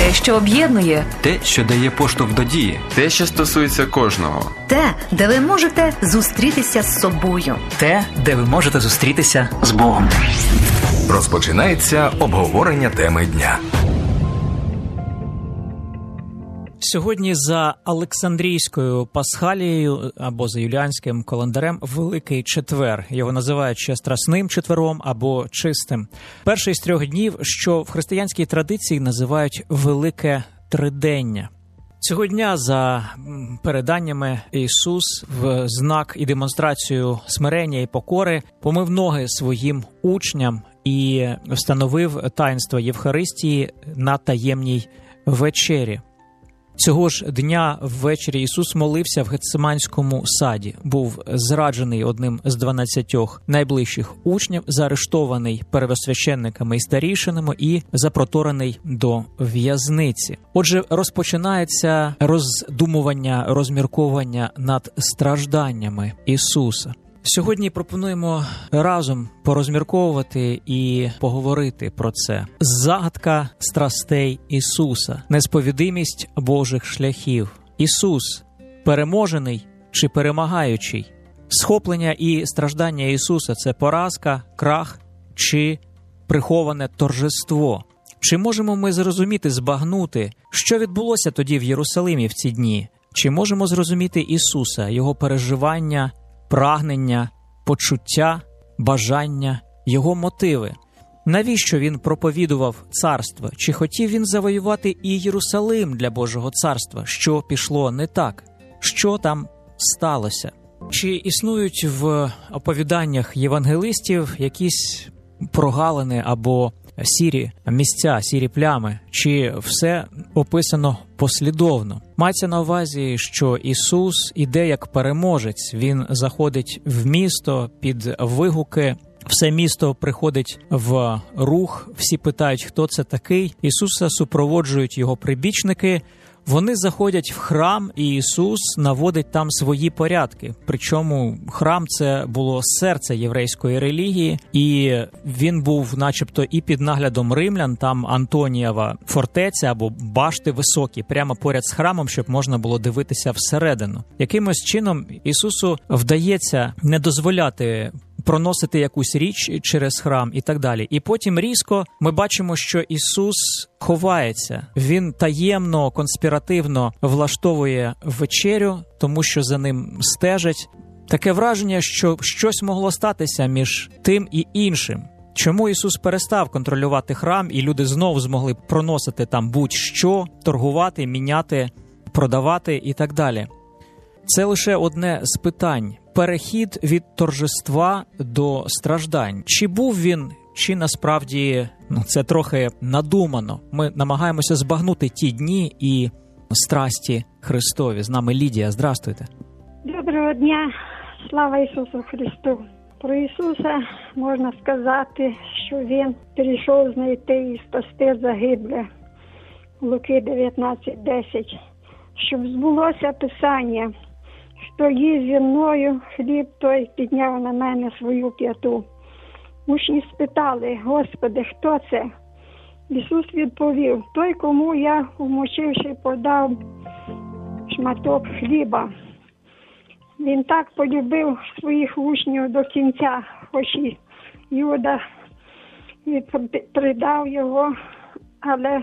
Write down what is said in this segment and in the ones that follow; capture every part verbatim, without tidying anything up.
Те, що об'єднує. Те, що дає поштовх до дії. Те, що стосується кожного. Те, де ви можете зустрітися з собою. Те, де ви можете зустрітися з Богом. Розпочинається обговорення теми дня. Сьогодні за Олександрійською Пасхалією або за юліанським календарем Великий Четвер. Його називають ще Страсним четвером або Чистим. Перший з трьох днів, що в християнській традиції називають Велике Тридення. Цього дня, за переданнями, Ісус в знак і демонстрацію смирення і покори помив ноги своїм учням і встановив таїнство Євхаристії на таємній вечері. Цього ж дня ввечері Ісус молився в Гетсиманському саді. Був зраджений одним з дванадцятьох найближчих учнів, заарештований первосвященниками і старішинами і запроторений до в'язниці. Отже, розпочинається роздумування, розмірковання над стражданнями Ісуса. Сьогодні пропонуємо разом порозмірковувати і поговорити про це. Загадка страстей Ісуса, несповідимість Божих шляхів. Ісус – переможений чи перемагаючий? Схоплення і страждання Ісуса – це поразка, крах чи приховане торжество? Чи можемо ми зрозуміти, збагнути, що відбулося тоді в Єрусалимі в ці дні? Чи можемо зрозуміти Ісуса, Його переживання, прагнення, почуття, бажання, його мотиви? Навіщо він проповідував царство? Чи хотів він завоювати і Єрусалим для Божого царства? Що пішло не так? Що там сталося? Чи існують в оповіданнях євангелистів якісь прогалини або сірі місця, сірі плями? Чи все описано послідовно? Мається на увазі, що Ісус іде як переможець. Він заходить в місто під вигуки, все місто приходить в рух, всі питають, хто це такий. Ісуса супроводжують його прибічники. Вони заходять в храм, і Ісус наводить там свої порядки. Причому храм – це було серце єврейської релігії, і він був начебто і під наглядом римлян, там Антонієва фортеця або башти високі, прямо поряд з храмом, щоб можна було дивитися всередину. Якимось чином Ісусу вдається не дозволяти проносити якусь річ через храм і так далі. І потім різко ми бачимо, що Ісус ховається. Він таємно, конспіративно влаштовує вечерю, тому що за ним стежать. Таке враження, що щось могло статися між тим і іншим. Чому Ісус перестав контролювати храм, і люди знову змогли проносити там будь-що, торгувати, міняти, продавати і так далі? Це лише одне з питань. Перехід від торжества до страждань. Чи був він, чи насправді ну, це трохи надумано. Ми намагаємося збагнути ті дні і страсті Христові. З нами Лідія. Здрастуйте. Доброго дня. Слава Ісусу Христу. Про Ісуса можна сказати, що Він прийшов знайти і спасти загибле. Луки дев'ятнадцять десять. Щоб збулося Писання, хто їсть зі мною хліб, той підняв на мене свою п'яту. Учні спитали: Господи, хто це? Ісус відповів: той, кому я, вмочивши, подав шматок хліба. Він так полюбив своїх учнів до кінця, хоч і Юда придав його, але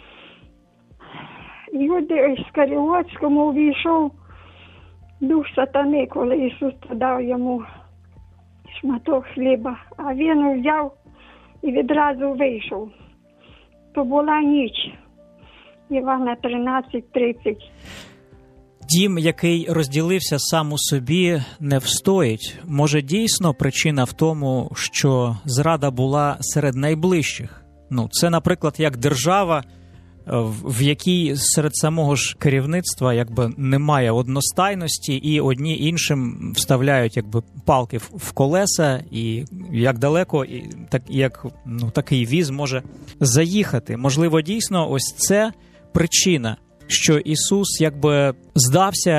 Юді Іскаріотському увійшов дух сатани, коли Ісус подав йому шматок хліба, а він взяв і відразу вийшов. То була ніч. Івана тринадцять тридцять. Дім, який розділився сам у собі, не встоїть. Може, дійсно причина в тому, що зрада була серед найближчих? Ну, це, наприклад, як держава, в якій серед самого ж керівництва якби немає одностайності, і одні іншим вставляють якби палки в колеса, і як далеко, і так як ну такий віз може заїхати. Можливо, дійсно, ось це причина, що Ісус якби здався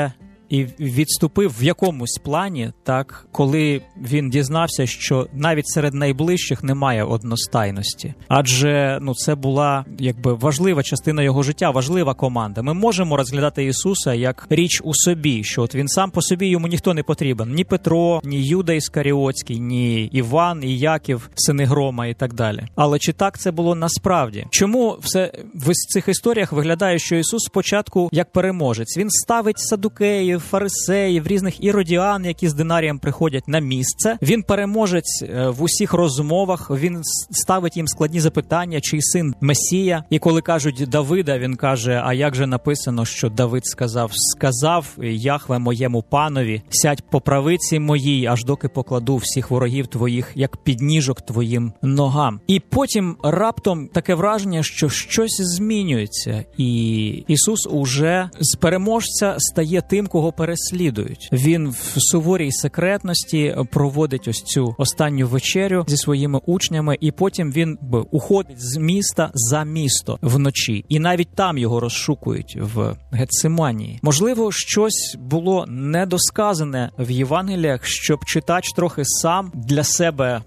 і відступив в якомусь плані, так, коли він дізнався, що навіть серед найближчих немає одностайності. Адже, ну, це була, якби, важлива частина його життя, важлива команда. Ми можемо розглядати Ісуса як річ у собі, що от він сам по собі, йому ніхто не потрібен. Ні Петро, ні Юда Іскаріотський, ні Іван, і Яків, сини Грома і так далі. Але чи так це було насправді? Чому все в цих історіях виглядає, що Ісус спочатку як переможець? Він ставить садукеїв, фарисеїв, різних іродіан, які з динарієм приходять на місце. Він переможець в усіх розмовах, він ставить їм складні запитання, чий син Месія. І коли кажуть Давида, він каже, а як же написано, що Давид сказав, сказав Яхве моєму панові, сядь по правиці моїй, аж доки покладу всіх ворогів твоїх, як підніжок твоїм ногам. І потім раптом таке враження, що щось змінюється, і Ісус уже з переможця стає тим, кого переслідують. Він в суворій секретності проводить ось цю останню вечерю зі своїми учнями, і потім він уходить з міста за місто вночі. І навіть там його розшукують в Гетсиманії. Можливо, щось було недосказане в Євангеліях, щоб читач трохи сам для себе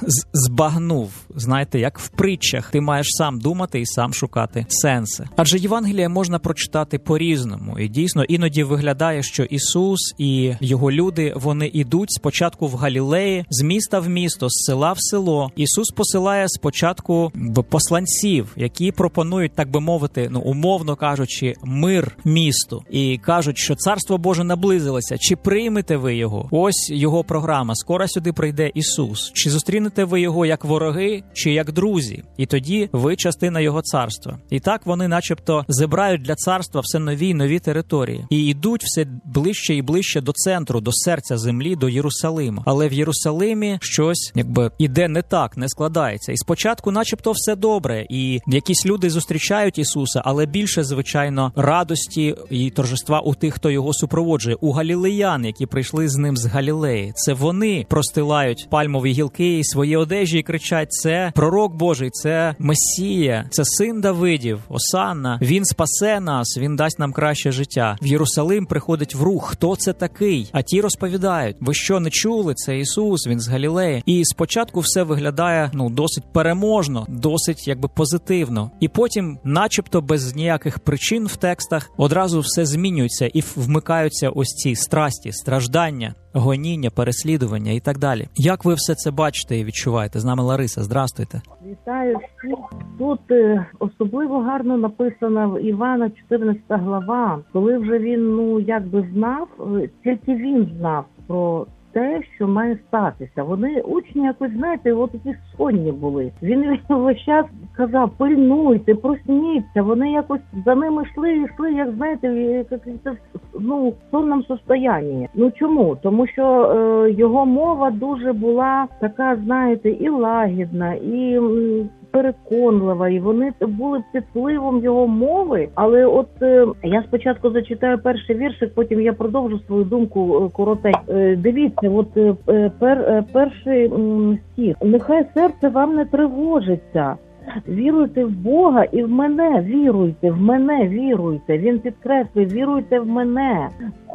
збагнув. Знаєте, як в притчах. Ти маєш сам думати і сам шукати сенси. Адже Євангелія можна прочитати по-різному. І дійсно, іноді виглядає, що Ісус і його люди, вони ідуть спочатку в Галілеї, з міста в місто, з села в село. Ісус посилає спочатку посланців, які пропонують, так би мовити, ну, умовно кажучи, мир місту. І кажуть, що Царство Боже наблизилося. Чи приймете ви його? Ось його програма. Скоро сюди прийде Ісус. Чи зустрінете ви його як вороги, чи як друзі? І тоді ви частина його царства. І так вони начебто зібрають для царства все нові й нові території. І йдуть все ближче і ближче до центру, до серця землі, до Єрусалима. Але в Єрусалимі щось, якби, іде не так, не складається. І спочатку начебто все добре, і якісь люди зустрічають Ісуса, але більше, звичайно, радості і торжества у тих, хто його супроводжує. У галілеян, які прийшли з ним з Галілеї. Це вони простилають пальмові гілки і свої одежі і кричать: це пророк Божий, це Месія, це син Давидів, Осанна. Він спасе нас, він дасть нам краще життя. В Єрусалим приходить в рух. Хто це такий? А ті розповідають: ви що, не чули? Це Ісус, він з Галілеї. І спочатку все виглядає, ну, досить переможно, досить, якби, позитивно. І потім, начебто без ніяких причин в текстах, одразу все змінюється і вмикаються ось ці страсті, страждання, гоніння, переслідування і так далі. Як ви все це бачите і відчуваєте? З нами Лариса. Здрастуйте. Вітаю всіх. Тут е, особливо гарно написано в Івана чотирнадцята глава, коли вже він, ну, якби знав, тільки він знав про те, що має статися. Вони, учні, якось, знаєте, от такі сонні були. Він весь час казав: пильнуйте, просніться. Вони якось за ними йшли, йшли, як, знаєте, як, ну, в сонному состоянні. Ну, чому? Тому що е, його мова дуже була така, знаєте, і лагідна, і м, переконлива, і вони були під впливом його мови. Але от е, я спочатку зачитаю перший віршик, потім я продовжу свою думку коротенько. Е, дивіться, от е, пер, е, перший м, стих. Нехай серце вам не тривожиться. Віруйте в Бога і в мене віруйте, в мене віруйте. Він підкреслює: віруйте в мене.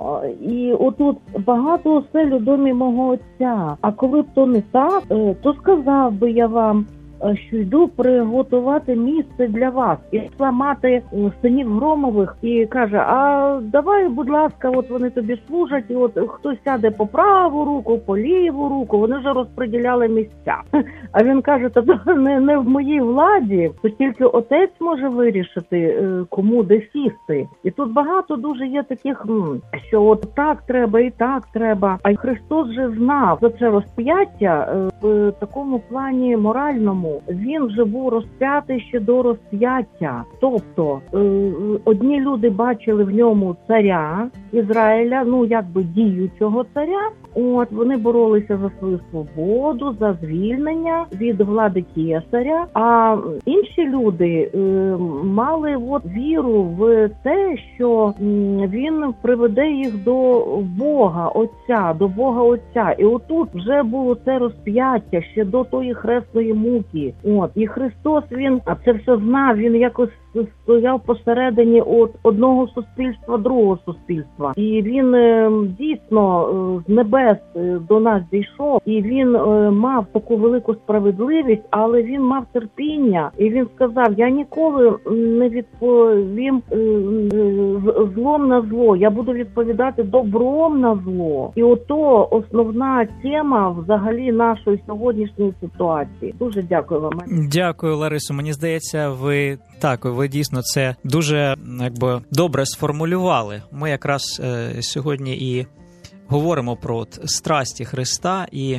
І отут багато осель у домі мого Отця. А коли б то не так, то сказав би я вам, що йду приготувати місце для вас. І йшла мати синів Громових і каже: а давай, будь ласка, от вони тобі служать, і от хтось сяде по праву руку, по ліву руку, вони вже розподіляли місця. А він каже: та не, не в моїй владі, то тільки Отець може вирішити, кому де сісти. І тут багато дуже є таких, що от так треба і так треба. А Христос же знав за це розп'яття в такому плані моральному. Він вже був розп'ятий ще до розп'яття. Тобто, одні люди бачили в ньому царя Ізраїля, ну, якби діючого царя. От, вони боролися за свою свободу, за звільнення від влади кесаря. А інші люди е, мали от віру в те, що він приведе їх до Бога Отця, до Бога Отця. І отут вже було це розп'яття ще до тої хресної муки. От, і Христос, він це все знав, він якось стояв посередині от одного суспільства, другого суспільства. І він дійсно з небес до нас дійшов, і він мав таку велику справедливість, але він мав терпіння. І він сказав, я ніколи не відповім злом на зло, я буду відповідати добром на зло. І ото основна тема взагалі нашої сьогоднішньої ситуації. Дуже дякую вам. Дякую, Ларисо. Мені здається, ви так, ви дійсно це дуже якби добре сформулювали. Ми якраз е, сьогодні і говоримо про от, страсті Христа, і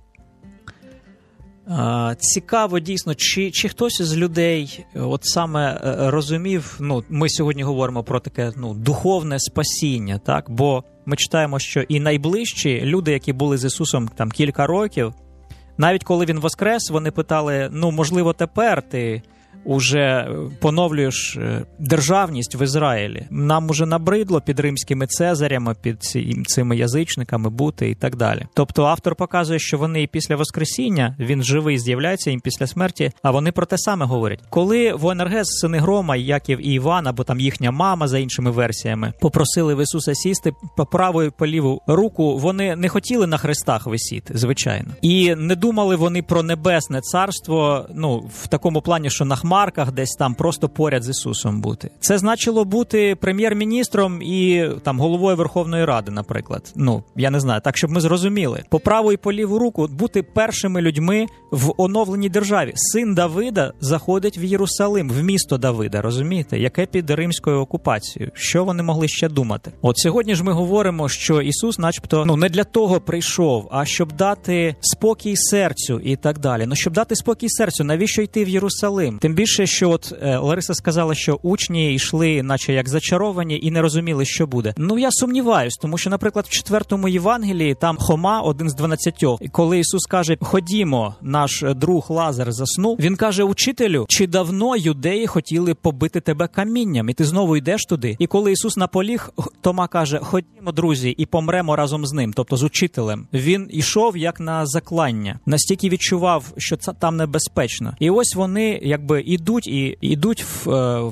е, цікаво дійсно, чи, чи хтось із людей от саме розумів, ну, ми сьогодні говоримо про таке, ну, духовне спасіння, так, бо ми читаємо, що і найближчі люди, які були з Ісусом там кілька років, навіть коли Він воскрес, вони питали, ну, можливо, тепер ти уже поновлюєш державність в Ізраїлі. Нам уже набридло під римськими цезарями, під цими язичниками бути і так далі. Тобто автор показує, що вони і після воскресіння, він живий з'являється їм після смерті, а вони про те саме говорять. Коли Военергес, сини Грома, Яків і Іван, або там їхня мама, за іншими версіями, попросили в Ісуса сісти по праву і по ліву руку, вони не хотіли на хрестах висіти, звичайно. І не думали вони про небесне царство, ну, в такому плані, що на марках десь там просто поряд з Ісусом бути. Це значило бути прем'єр-міністром і там головою Верховної Ради, наприклад. Ну, я не знаю, так, щоб ми зрозуміли. По праву і по ліву руку бути першими людьми в оновленій державі. Син Давида заходить в Єрусалим, в місто Давида, розумієте? Яке під римською окупацією. Що вони могли ще думати? От сьогодні ж ми говоримо, що Ісус начебто, ну, не для того прийшов, а щоб дати спокій серцю і так далі. Ну, щоб дати спокій серцю, навіщо йти в Єрусалим? Тим більше, що от е, Лариса сказала, що учні йшли наче як зачаровані і не розуміли, що буде. Ну, я сумніваюсь, тому що, наприклад, в четвертому Євангелії там Хома, один з дванадцятьох, коли Ісус каже, ходімо, наш друг Лазар заснув, він каже, учителю, чи давно юдеї хотіли побити тебе камінням, і ти знову йдеш туди? І коли Ісус наполіг, Тома каже, ходімо, друзі, і помремо разом з ним, тобто з учителем. Він йшов як на заклання, настільки відчував, що це там небезпечно. І ось вони, якби, ідуть і ідуть в,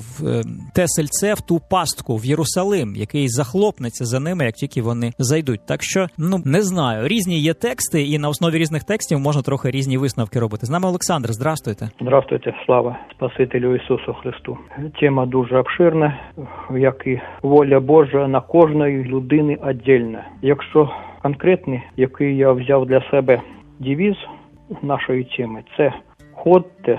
в те сельце, в ту пастку, в Єрусалим, який захлопнеться за ними, як тільки вони зайдуть. Так що, ну, не знаю, різні є тексти, і на основі різних текстів можна трохи різні висновки робити. З нами Олександр, здравствуйте. Здравствуйте, слава Спасителю Ісусу Христу. Тема дуже обширна, як і воля Божа на кожної людини віддільна. Якщо конкретний, який я взяв для себе девіз нашої теми, це «Ходьте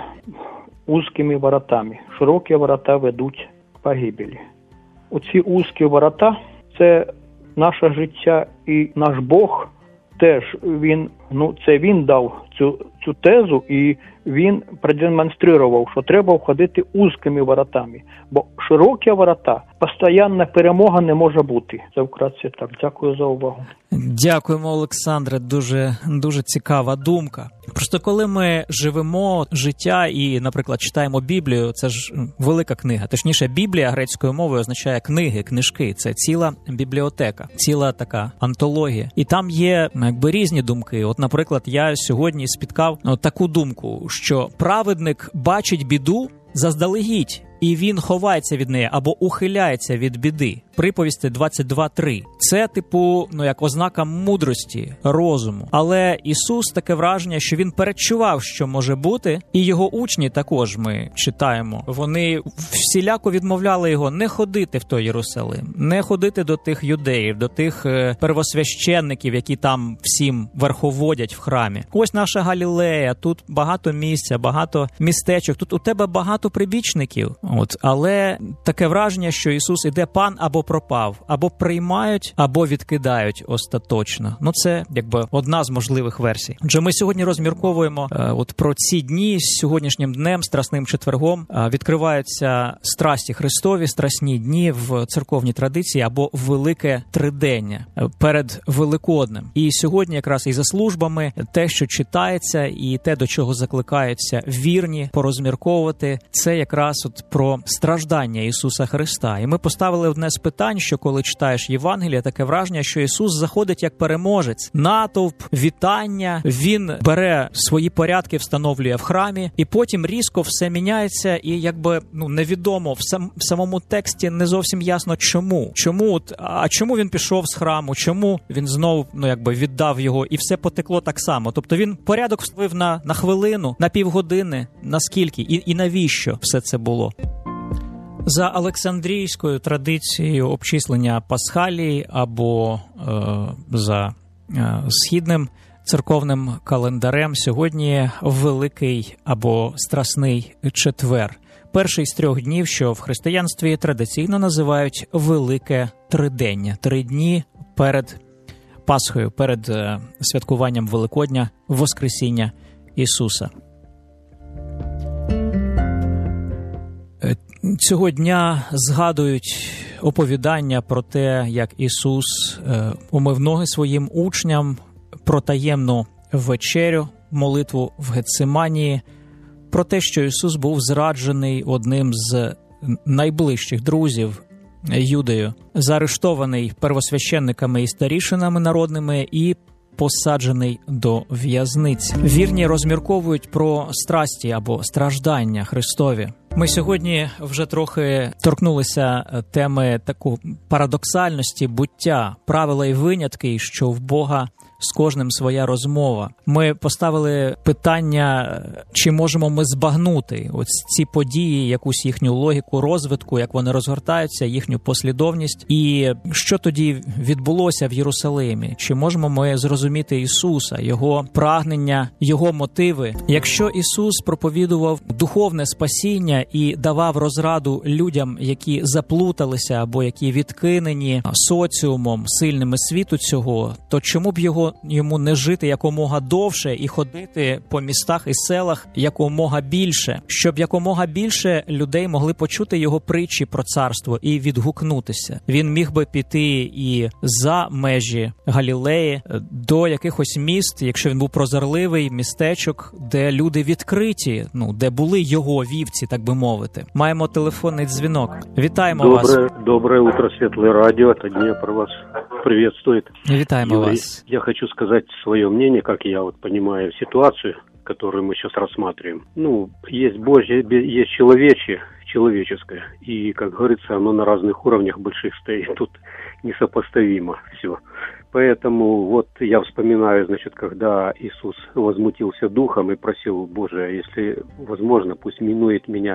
узкими воротами. Широкі ворота ведуть к погибелі». Оці узкі ворота – це наше життя, і наш Бог теж, він, ну, це він дав цю, цю тезу, і він продемонстрував, що треба входити узкими воротами. Бо широкі ворота, постійна перемога не може бути. Це вкратце так. Дякую за увагу. Дякуємо, Олександре. Дуже, дуже цікава думка. Просто коли ми живемо життя і, наприклад, читаємо Біблію, це ж велика книга. Точніше, Біблія грецькою мовою означає книги, книжки. Це ціла бібліотека, ціла така антологія. І там є, якби, різні думки. От, наприклад, я сьогодні спіткав от таку думку, що праведник бачить біду заздалегідь, і він ховається від неї або ухиляється від біди. Приповісти двадцять два три. Це, типу, ну, як ознака мудрості, розуму. Але Ісус, таке враження, що він передчував, що може бути, і його учні також, ми читаємо, вони всіляко відмовляли його не ходити в той Єрусалим, не ходити до тих юдеїв, до тих е, первосвященників, які там всім верховодять в храмі. Ось наша Галілея, тут багато місця, багато містечок, тут у тебе багато прибічників. От, але таке враження, що Ісус іде пан або пропав, або приймають, або відкидають остаточно. Ну, це, якби, одна з можливих версій. Отже, ми сьогодні розмірковуємо е, от про ці дні, з сьогоднішнім днем, Страсним четвергом, е, відкриваються страсті Христові, страсні дні в церковній традиції, або Велике Тридення, е, перед Великоднем. І сьогодні якраз і за службами те, що читається, і те, до чого закликаються вірні порозмірковувати, це якраз от про страждання Ісуса Христа. І ми поставили одне з питання, питань, що коли читаєш Євангелія, таке враження, що Ісус заходить як переможець. Натовп, вітання, Він бере свої порядки, встановлює в храмі, і потім різко все міняється, і якби ну невідомо, в, сам, в самому тексті не зовсім ясно чому. Чому, от, а чому він пішов з храму, чому він знову ну якби віддав його, і все потекло так само. Тобто він порядок встановив на, на хвилину, на півгодини, наскільки, і, і навіщо все це було. За Олександрійською традицією обчислення Пасхалії або е, за е, східним церковним календарем сьогодні Великий або Страсний четвер. Перший з трьох днів, що в християнстві традиційно називають Велике Тридення. Три дні перед Пасхою, перед е, святкуванням Великодня, Воскресіння Ісуса. Цього дня згадують оповідання про те, як Ісус е, умив ноги своїм учням, про таємну вечерю, молитву в Гетсиманії, про те, що Ісус був зраджений одним з найближчих друзів Юдею, заарештований первосвященниками і старішинами народними і посаджений до в'язниці. Вірні розмірковують про страсті або страждання Христові. Ми сьогодні вже трохи торкнулися теми таку парадоксальності буття, правила і винятки, що в Бога з кожним своя розмова. Ми поставили питання, чи можемо ми збагнути ось ці події, якусь їхню логіку розвитку, як вони розгортаються, їхню послідовність, і що тоді відбулося в Єрусалимі? Чи можемо ми зрозуміти Ісуса, Його прагнення, Його мотиви? Якщо Ісус проповідував духовне спасіння і давав розраду людям, які заплуталися або які відкинені соціумом, сильними світу цього, то чому б його йому не жити якомога довше і ходити по містах і селах якомога більше, щоб якомога більше людей могли почути його притчі про царство і відгукнутися. Він міг би піти і за межі Галілеї до якихось міст, якщо він був прозорливий, містечок, де люди відкриті, ну, де були його вівці, так би мовити. Маємо телефонний дзвінок. Вітаємо Доброе, вас. Доброе утро, Светлое радио. Это Днепр вас приветствует. Вітаємо Юрий, вас. Я хочу сказать свое мнение, как я вот понимаю ситуацию, которую мы сейчас рассматриваем. Ну, есть Божье, есть человечье, человеческое. И, как говорится, оно на разных уровнях больших стоит. Тут несопоставимо все. Поэтому вот я вспоминаю, значит, когда Иисус возмутился духом и просил: Боже, если возможно, пусть минует меня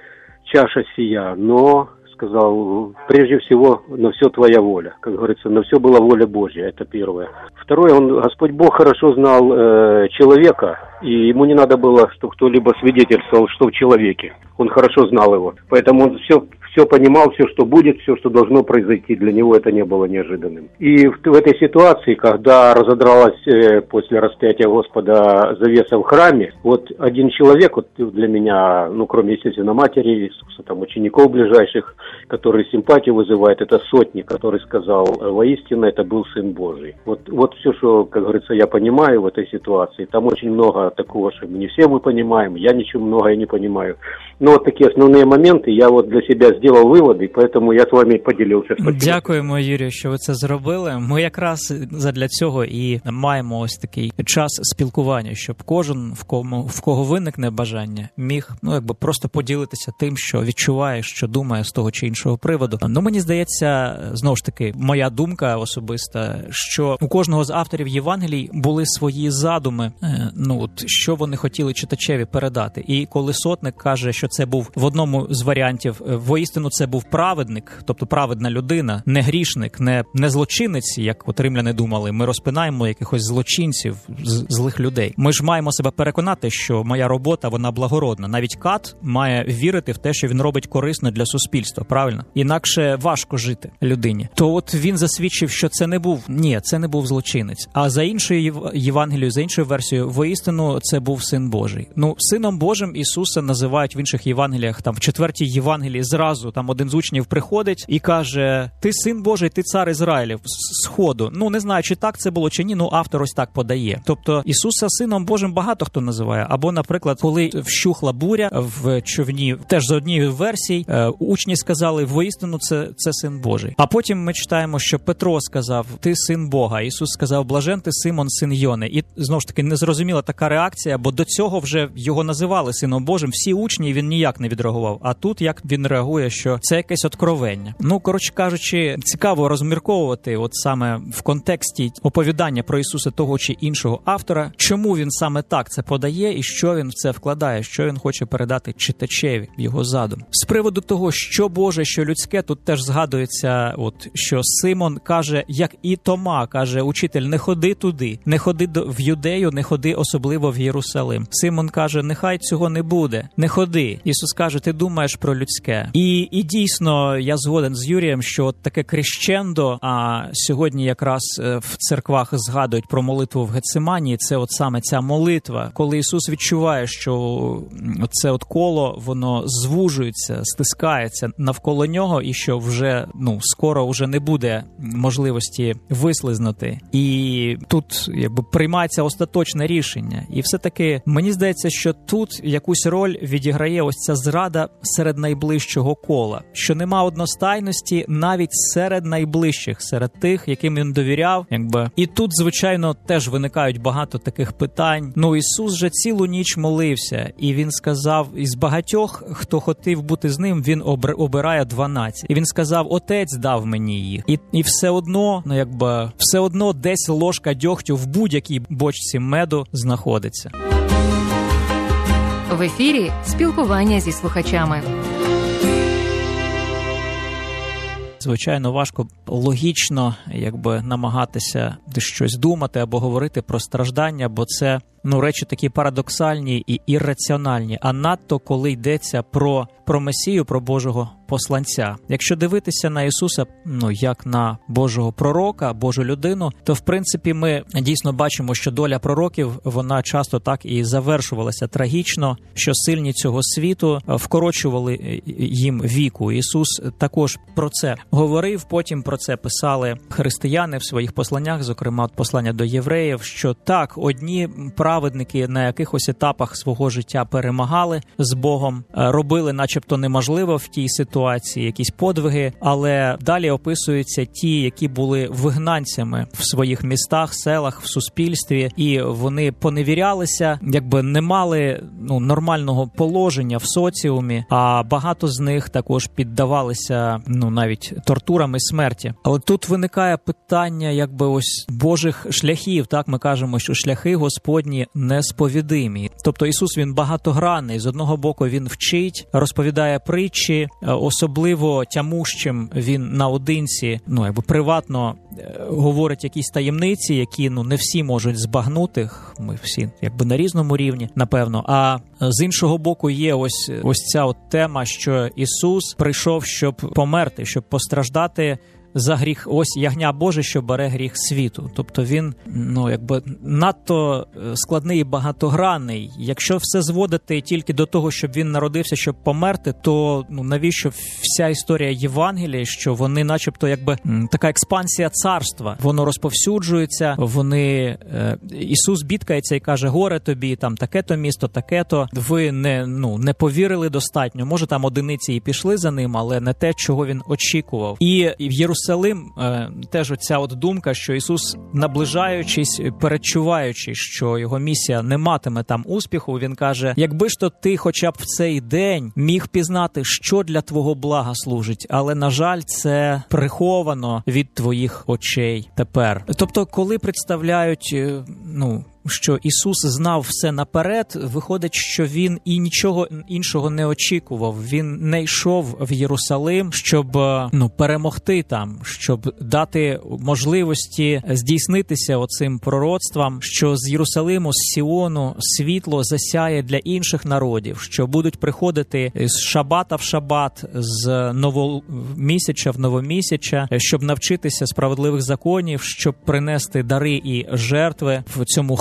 чаша сия, но... сказал, прежде всего, на все твоя воля. Как говорится, на все была воля Божья, это первое. Второе, он, Господь Бог хорошо знал э, человека, и ему не надо было, чтобы кто-либо свидетельствовал, что в человеке. Он хорошо знал его. Поэтому он все, все понимал, все, что будет, все, что должно произойти. Для него это не было неожиданным. И в, в этой ситуации, когда разодралась э, после распятия Господа завеса в храме, вот один человек, вот для меня, ну, кроме, естественно, матери Иисуса, там, учеников ближайших, который симпатию вызывает, это сотник, который сказал: воистину это был Сын Божий. Вот, вот все, что, как говорится, я понимаю в этой ситуации. Там очень много такого, что не все мы понимаем, я ничего многое не понимаю. Но вот такие основные моменты я вот для себя сделал виводи, поэтому я з вами поділився. Дякуємо, Юрію, що ви це зробили. Ми якраз задля цього і маємо ось такий час спілкування, щоб кожен, в кому в кого виникне бажання, міг, ну, якби просто поділитися тим, що відчуває, що думає з того чи іншого приводу. Ну, мені здається, знову ж таки, моя думка особиста, що у кожного з авторів Євангелій були свої задуми, ну, от, що вони хотіли читачеві передати. І коли сотник каже, що це був в одному з варіантів, воістину це був праведник, тобто праведна людина, не грішник, не, не злочинець, як от римляни думали, ми розпинаємо якихось злочинців, з, злих людей. Ми ж маємо себе переконати, що моя робота, вона благородна. Навіть кат має вірити в те, що він робить корисно для суспільства, правильно? Інакше важко жити людині. То от він засвідчив, що це не був, ні, це не був злочинець. А за іншою Євангелією, за іншою версією, воістину чому це був Син Божий. Ну, Сином Божим Ісуса називають в інших Євангеліях, там в четвертій Євангелії зразу там один з учнів приходить і каже: ти Син Божий, ти цар Ізраїлів, з сходу. Ну, не знаю, чи так це було, чи ні, ну автор ось так подає. Тобто Ісуса Сином Божим багато хто називає. Або, наприклад, коли вщухла буря в човні, теж з однієї версії, учні сказали: воістину це, це Син Божий. А потім ми читаємо, що Петро сказав: ти Син Бога. Ісус сказав: блажен ти, Симон, син Йони. І, знову ж таки, незрозуміла така реакція, бо до цього вже його називали Сином Божим. Всі учні, він ніяк не відреагував. А тут як він реагує, що це якесь откровення. Ну, коротше кажучи, цікаво розмірковувати от саме в контексті оповідання про Ісуса того чи іншого автора, чому він саме так це подає і що він в це вкладає, що він хоче передати читачеві, його задум. З приводу того, що Боже, що людське, тут теж згадується, от, що Симон каже, як і Тома, каже: учитель, не ходи туди, не ходи в Юдею, не ходи особливо в Єрусалим. Симон каже: нехай цього не буде, не ходи. Ісус каже: ти думаєш про людське. І, і дійсно, я згоден з Юрієм, що от таке крещендо, а сьогодні якраз в церквах згадують про молитву в Гециманії, це от саме ця молитва, коли Ісус відчуває, що це от коло, воно звужується, стискається навколо нього, і що вже, ну, скоро вже не буде можливості вислизнути. І тут, якби, приймається остаточне рішення. І все-таки мені здається, що тут якусь роль відіграє ось ця зрада серед найближчого кола, що нема одностайності навіть серед найближчих, серед тих, яким він довіряв, якби. І тут, звичайно, теж виникають багато таких питань. Ну, Ісус же цілу ніч молився, і він сказав: із багатьох, хто хотів бути з ним, він обирає дванадцять. І він сказав: Отець дав мені їх. І, і все одно, ну, якби, все одно десь ложка дьогтю в будь-якій бочці меду знаходиться. В ефірі спілкування зі слухачами. Звичайно, важко логічно, якби, намагатися щось думати або говорити про страждання, бо це, ну, речі такі парадоксальні і ірраціональні, а надто коли йдеться про, про Месію, про Божого посланця. Якщо дивитися на Ісуса, ну, як на Божого пророка, Божу людину, то, в принципі, ми дійсно бачимо, що доля пророків, вона часто так і завершувалася трагічно, що сильні цього світу вкорочували їм віку. Ісус також про це говорив, потім про це писали християни в своїх посланнях, зокрема послання до євреїв, що так, одні праведники на якихось етапах свого життя перемагали з Богом, робили начебто неможливо в тій ситуації якісь подвиги, але далі описуються ті, які були вигнанцями в своїх містах, селах, в суспільстві, і вони поневірялися, якби не мали, ну, нормального положення в соціумі, а багато з них також піддавалися, ну, навіть тортурам і смерті. Але тут виникає питання, якби, ось Божих шляхів, так, ми кажемо, що шляхи Господні несповідимі. Тобто Ісус, він багатогранний. З одного боку, він вчить, розповідає притчі, особливо тямущим він наодинці, ну, якби приватно говорить якісь таємниці, які, ну, не всі можуть збагнути, ми всі, якби, на різному рівні, напевно. А з іншого боку є ось, ось ця от тема, що Ісус прийшов, щоб померти, щоб постраждати за гріх, ось ягня Боже, що бере гріх світу. Тобто він, ну, якби, надто складний і багатогранний. Якщо все зводити тільки до того, щоб він народився, щоб померти, то, ну, навіщо вся історія Євангелія, що вони начебто, якби, така експансія царства. Воно розповсюджується, вони, е, Ісус бідкається і каже: горе тобі, там, таке-то місто, таке-то. Ви не, ну, не повірили достатньо. Може, там одиниці і пішли за ним, але не те, чого він очікував. І, і в Єрусалим е, теж оця от думка, що Ісус, наближаючись, передчуваючи, що його місія не матиме там успіху, він каже: якби ж то ти хоча б в цей день міг пізнати, що для твого блага служить, але, на жаль, це приховано від твоїх очей тепер. Тобто, коли представляють, ну, що Ісус знав все наперед, виходить, що Він і нічого іншого не очікував. Він не йшов в Єрусалим, щоб, ну, перемогти там, щоб дати можливості здійснитися оцим пророцтвам, що з Єрусалиму, з Сіону світло засяє для інших народів, що будуть приходити з шабата в шабат, з новомісяча в новомісяча, щоб навчитися справедливих законів, щоб принести дари і жертви в цьому храмі,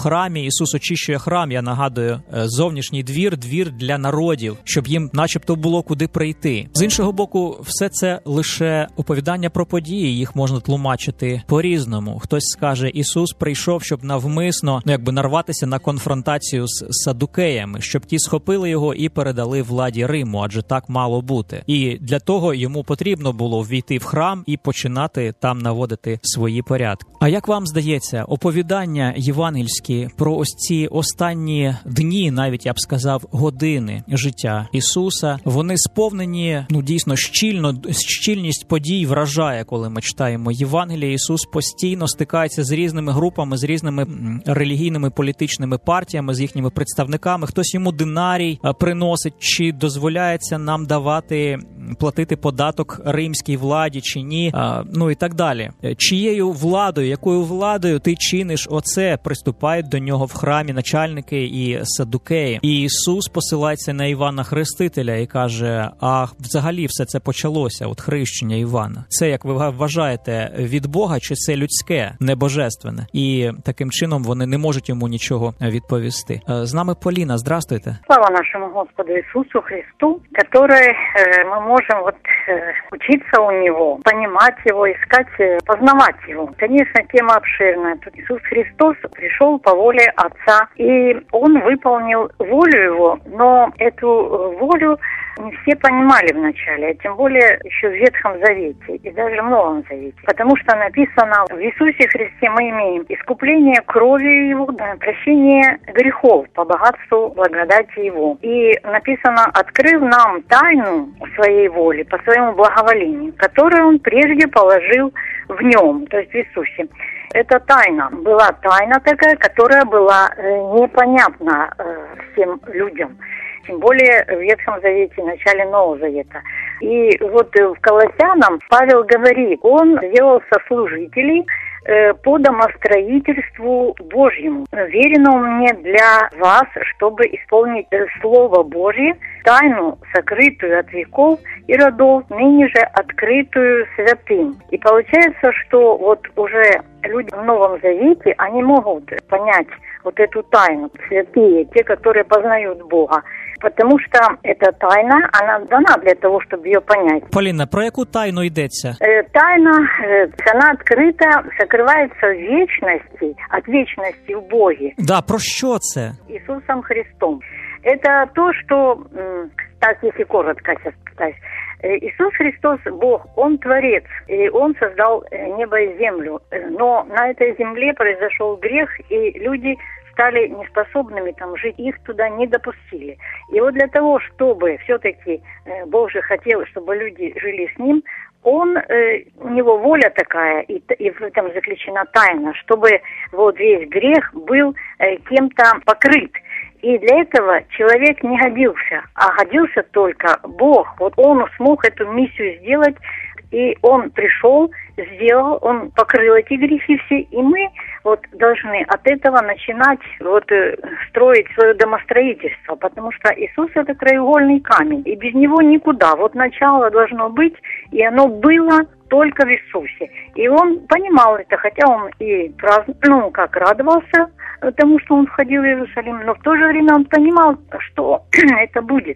храмі. Ісус очищує храм, я нагадую, зовнішній двір, двір для народів, щоб їм начебто було куди прийти. З іншого боку, все це лише оповідання про події, їх можна тлумачити по-різному. Хтось скаже, Ісус прийшов, щоб навмисно, ну якби нарватися на конфронтацію з садукеями, щоб ті схопили його і передали владі Риму, адже так мало бути. І для того йому потрібно було ввійти в храм і починати там наводити свої порядки. А як вам здається, оповідання євангельські про ось ці останні дні, навіть я б сказав, години життя Ісуса, вони сповнені, ну дійсно, щільно, щільність подій вражає, коли ми читаємо Євангеліє. Ісус постійно стикається з різними групами, з різними релігійними політичними партіями, з їхніми представниками. Хтось йому динарій приносить, чи дозволяється нам давати, платити податок римській владі, чи ні, ну і так далі. Чиєю владою, якою владою ти чиниш оце? Приступають до нього в храмі начальники і садукеї. І Ісус посилається на Івана Хрестителя і каже, а взагалі все це почалося, от хрещення Івана. Це, як ви вважаєте, від Бога, чи це людське, небожественне? І таким чином вони не можуть йому нічого відповісти. З нами Поліна, здрастуйте. Слава нашему Господу Иисусу Христу, который э, мы можем вот э, учиться у Него, понимать Его, искать, э, познавать Его. Конечно, тема обширная. Тут Иисус Христос пришел по воле Отца, и Он выполнил волю Его, но эту волю не все понимали вначале, а тем более еще в Ветхом Завете и даже в Новом Завете. Потому что написано, в Иисусе Христе мы имеем искупление кровью Его, прощение грехов по богатству благодати Его. И написано, открыв нам тайну своей воли, по своему благоволению, которую Он прежде положил в Нем, то есть в Иисусе. Эта тайна была тайна такая, которая была э, непонятна э, всем людям. Тем более в Ветхом Завете, в начале Нового Завета. И вот в Колоссянам Павел говорит, он сделал сослужителей э, по домостроительству Божьему, веренному мне для вас, чтобы исполнить э, Слово Божье, тайну, сокрытую от веков и родов, ныне же открытую святым. И получается, что вот уже люди в Новом Завете, они могут понять вот эту тайну, святые, те, которые познают Бога. Потому что эта тайна, она дана для того, чтобы ее понять. Поліна, про яку тайну йдеться? Э, тайна, э, она открыта, сокрывается в вечности, от вечности в Боге. Да, про що це? Иисусом Христом. Это то, что, так, если коротко сейчас пытаюсь, Иисус Христос, Бог, Он Творец, и Он создал небо и землю. Но на этой земле произошел грех, и люди стали неспособными там жить, их туда не допустили. И вот для того, чтобы все-таки Бог же хотел, чтобы люди жили с Ним, Он, э, у Него воля такая, и, и в этом заключена тайна, чтобы вот весь грех был э, кем-то покрыт. И для этого человек не годился, а годился только Бог. Вот Он смог эту миссию сделать, и Он пришел, сделал, Он покрыл эти грехи все, и мы вот должны от этого начинать вот строить свое домостроительство, потому что Иисус — это краеугольный камень, и без Него никуда. Вот начало должно быть, и оно было только в Иисусе. И Он понимал это, хотя Он и праздн... ну, как радовался тому, что Он входил в Иерусалим, но в то же время Он понимал, что это будет.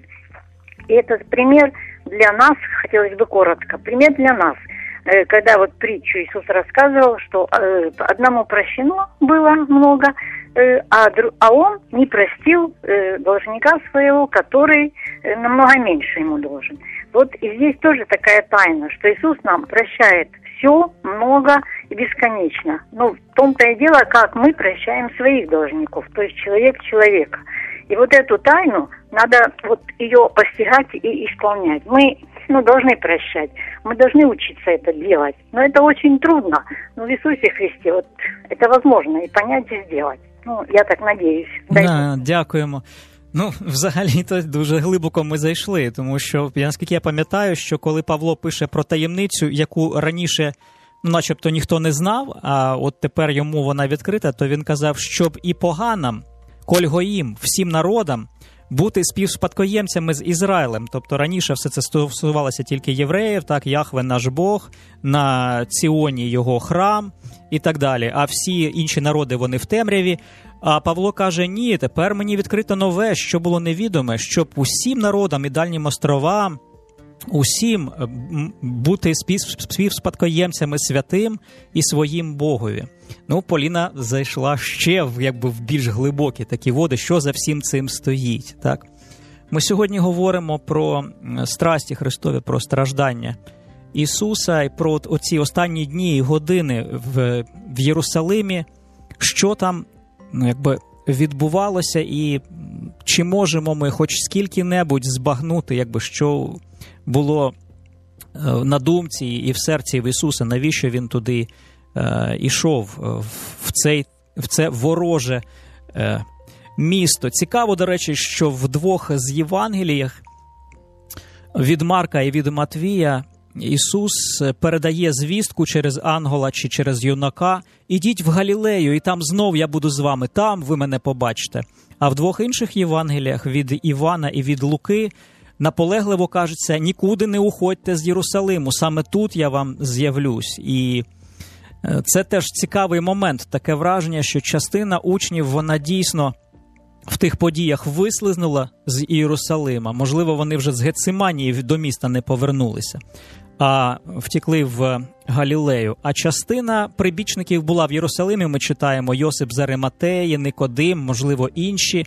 И этот пример для нас, хотелось бы коротко, пример для нас. Когда вот притчу Иисус рассказывал, что э, одному прощено было много, э, а, а он не простил э, должника своего, который э, намного меньше ему должен. Вот и здесь тоже такая тайна, что Иисус нам прощает все, много и бесконечно. Но в том-то и дело, как мы прощаем своих должников, то есть человек человека. И вот эту тайну надо вот ее постигать и исполнять. Мы ну, должны прощать, мы должны учиться это делать. Но это очень трудно. Но в Иисусе Христе вот это возможно и понять, и сделать. Ну, я так надеюсь. Да, дякуємо. Ну, взагалі-то дуже глибоко ми зайшли, тому що, наскільки я пам'ятаю, що коли Павло пише про таємницю, яку раніше, ну, начебто ніхто не знав, а от тепер йому вона відкрита, то він казав, щоб і поганам, коль гоїм, всім народам, бути співспадкоємцями з Ізраїлем. Тобто раніше все це стосувалося тільки євреїв, так, Яхве наш Бог, на Ціоні його храм і так далі. А всі інші народи, вони в темряві. А Павло каже, ні, тепер мені відкрито нове, що було невідоме, щоб усім народам і дальнім островам, усім бути співспадкоємцями святим і своїм Богові. Ну, Поліна зайшла ще в, якби, в більш глибокі такі води, що за всім цим стоїть. Так? Ми сьогодні говоримо про страсті Христові, про страждання Ісуса і про оці останні дні і години в, в Єрусалимі, що там, ну, якби, відбувалося і чи можемо ми хоч скільки-небудь збагнути, якби, що було на думці і в серці в Ісуса, навіщо Він туди е, ішов, в, цей, в це вороже е, місто. Цікаво, до речі, що в двох з Євангеліях, від Марка і від Матвія, Ісус передає звістку через ангела чи через юнака: «Ідіть в Галілею, і там знов я буду з вами, там ви мене побачите». А в двох інших Євангеліях, від Івана і від Луки, наполегливо кажеться: «Нікуди не уходьте з Єрусалиму, саме тут я вам з'явлюсь». І це теж цікавий момент, таке враження, що частина учнів, вона дійсно в тих подіях вислизнула з Єрусалима. Можливо, вони вже з Гециманії до міста не повернулися, а втекли в Галілею. А частина прибічників була в Єрусалимі. Ми читаємо Йосип з Ариматеї, Никодим, можливо, інші.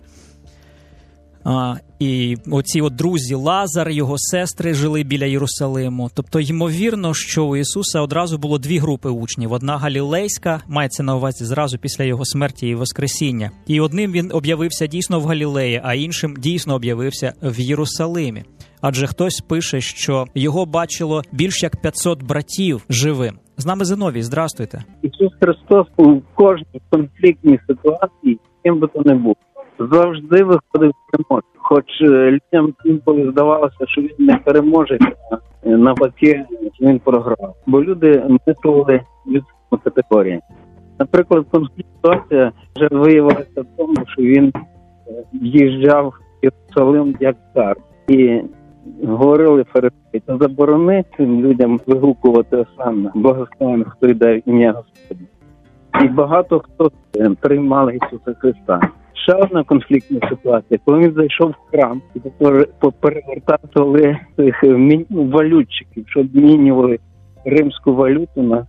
А, і оці от друзі Лазар, його сестри жили біля Єрусалиму. Тобто, ймовірно, що у Ісуса одразу було дві групи учнів. Одна галілейська, мається на увазі зразу після його смерті і воскресіння. І одним він об'явився дійсно в Галілеї, а іншим дійсно об'явився в Єрусалимі. Адже хтось пише, що його бачило більш як п'ятсот братів живим. З нами Зиновій, здрастуйте. Ісус Христос у кожній конфліктній ситуації, ким би то не був, завжди виходив переможцем. Хоч людям інколи здавалося, що він не переможе, а навпаки, він програв. Бо люди мислили людському категорії. Наприклад, конфлікт ситуація вже виявилася в тому, що він в'їжджав в Єрусалим як цар. І говорили фарисеї: «Та заборони цим людям вигукувати осанна, благословен, хто йде в ім'я Господня». І багато хто приймали Ісуса Христа. Ще одна конфліктна ситуація, коли він зайшов в храм і поперевертали цих валютчиків, що обмінювали римську валюту на,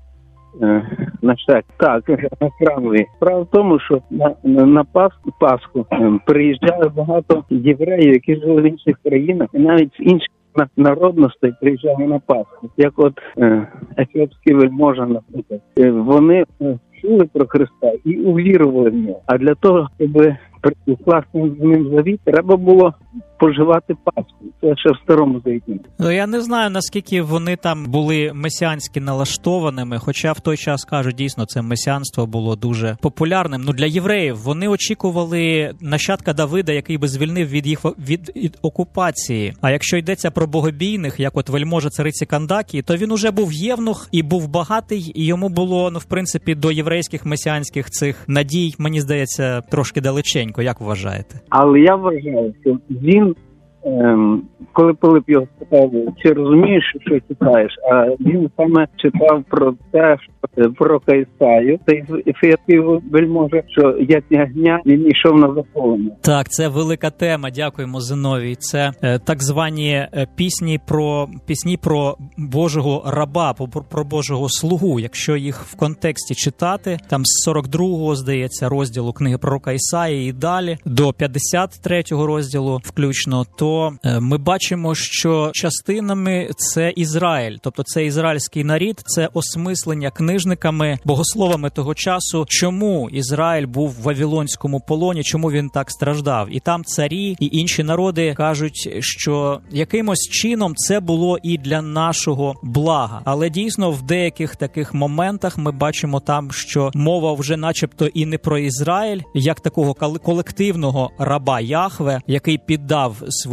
на шек. Так, на храмові. Справа в тому, що на, на, на Пасху, Пасху приїжджали багато євреїв, які жили в інших країнах, і навіть з інших народностей приїжджали на Пасху. Як от е, ефіопські вельможа, наприклад. Вони чули про Христа і увірували в нього. А для того, щоб укласти з ним завіт, треба було поживати Пасху. Це ще в Старому Завіті. Ну, я не знаю, наскільки вони там були месіанськи налаштованими, хоча в той час, кажуть, дійсно, це месіанство було дуже популярним. Ну, для євреїв вони очікували нащадка Давида, який би звільнив від їх від, від окупації. А якщо йдеться про богобійних, як от вельможа цариці Кандакії, то він уже був євнух і був багатий, і йому було, ну, в принципі, до єврейських месіанських цих надій, мені здається, трошки далеченько. Як вважаєте? Але я вважаю, що він, ем, коли Пилип його спитав, чи розумієш, що читаєш, а він саме читав про те, що пророка Ісаю, та ефіопський вельможа, що як ягня він йшов на захоплення. Так, це велика тема, дякуємо, Зиновій. Це е, так звані е, пісні про пісні про Божого раба, про, про Божого слугу. Якщо їх в контексті читати, там з сорок другого, здається, розділу книги пророка Ісаї і далі, до п'ятдесят третього розділу включно, то е, ми бачимо, що частинами це Ізраїль, тобто це ізраїльський народ, це осмислення книжниками, богословами того часу, чому Ізраїль був в Вавилонському полоні, чому він так страждав. І там царі і інші народи кажуть, що якимось чином це було і для нашого блага. Але дійсно в деяких таких моментах ми бачимо там, що мова вже начебто і не про Ізраїль, як такого колективного раба Яхве, який піддав свої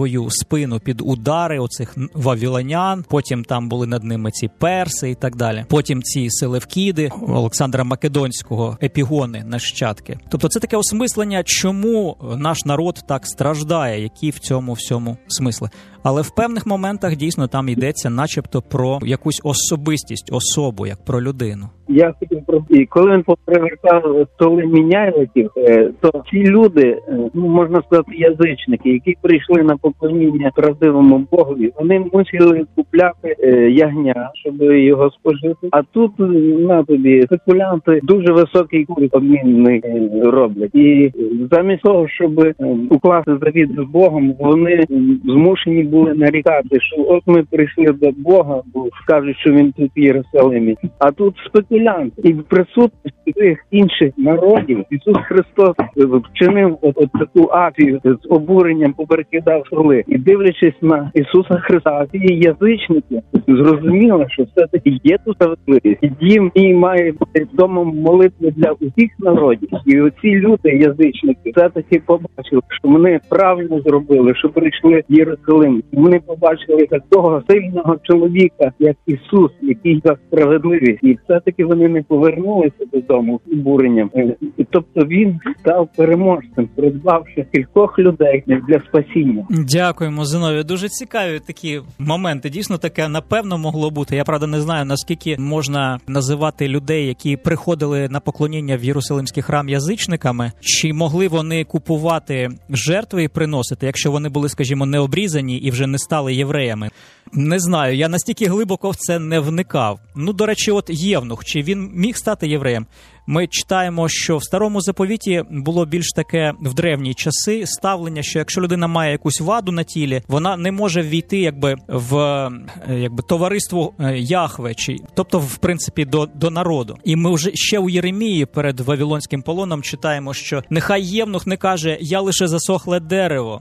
свою спину під удари оцих вавилонян, потім там були над ними ці перси і так далі. Потім ці селевкіди Олександра Македонського, епігони, нащадки. Тобто це таке осмислення, чому наш народ так страждає, які в цьому всьому смисли. Але в певних моментах дійсно там йдеться начебто про якусь особистість, особу, як про людину. Я хотів про і коли він попривертав столи міняйликів, то ці люди, ну можна сказати, язичники, які прийшли на поклоніння правдивому Богові, вони мусили купляти ягня, щоб його спожити. А тут на тобі спекулянти дуже високий курс обмінний роблять. І замість того, щоб укласти завіт з Богом, вони змушені були нарікати, що от ми прийшли до Бога, бо скажуть, що він тут в Єрусалимі. А тут спекулянти. І в присутності цих інших народів Ісус Христос вчинив от, от таку акцію, з обуренням поперекидав столи. І дивлячись на Ісуса Христа, ці язичники зрозуміли, що все-таки є тут справедливість. І дім і має бути домом молитви для усіх народів. І оці люди, язичники, все-таки побачили, що вони правильно зробили, що прийшли в Єрусалим. Вони побачили такого сильного чоловіка, як Ісус, який за справедливість. І все-таки вони не повернулися додому з обуренням. І тобто він став переможцем, придбавши кількох людей для спасіння. Дякуємо, Зиновію. Дуже цікаві такі моменти. Дійсно, таке напевно могло бути. Я, правда, не знаю, наскільки можна називати людей, які приходили на поклоніння в Єрусалимський храм язичниками. Чи могли вони купувати жертви і приносити, якщо вони були, скажімо, не обрізані і вже не стали євреями? Не знаю, я настільки глибоко в це не вникав. Ну, до речі, от Євнух, чи він міг стати євреєм? Ми читаємо, що в Старому Заповіті було більш таке в древні часи ставлення, що якщо людина має якусь ваду на тілі, вона не може ввійти якби в якби товариство Яхве, чи тобто в принципі до, до народу. І ми вже ще у Єремії перед Вавилонським полоном читаємо, що нехай Євнух не каже «я лише засохле дерево».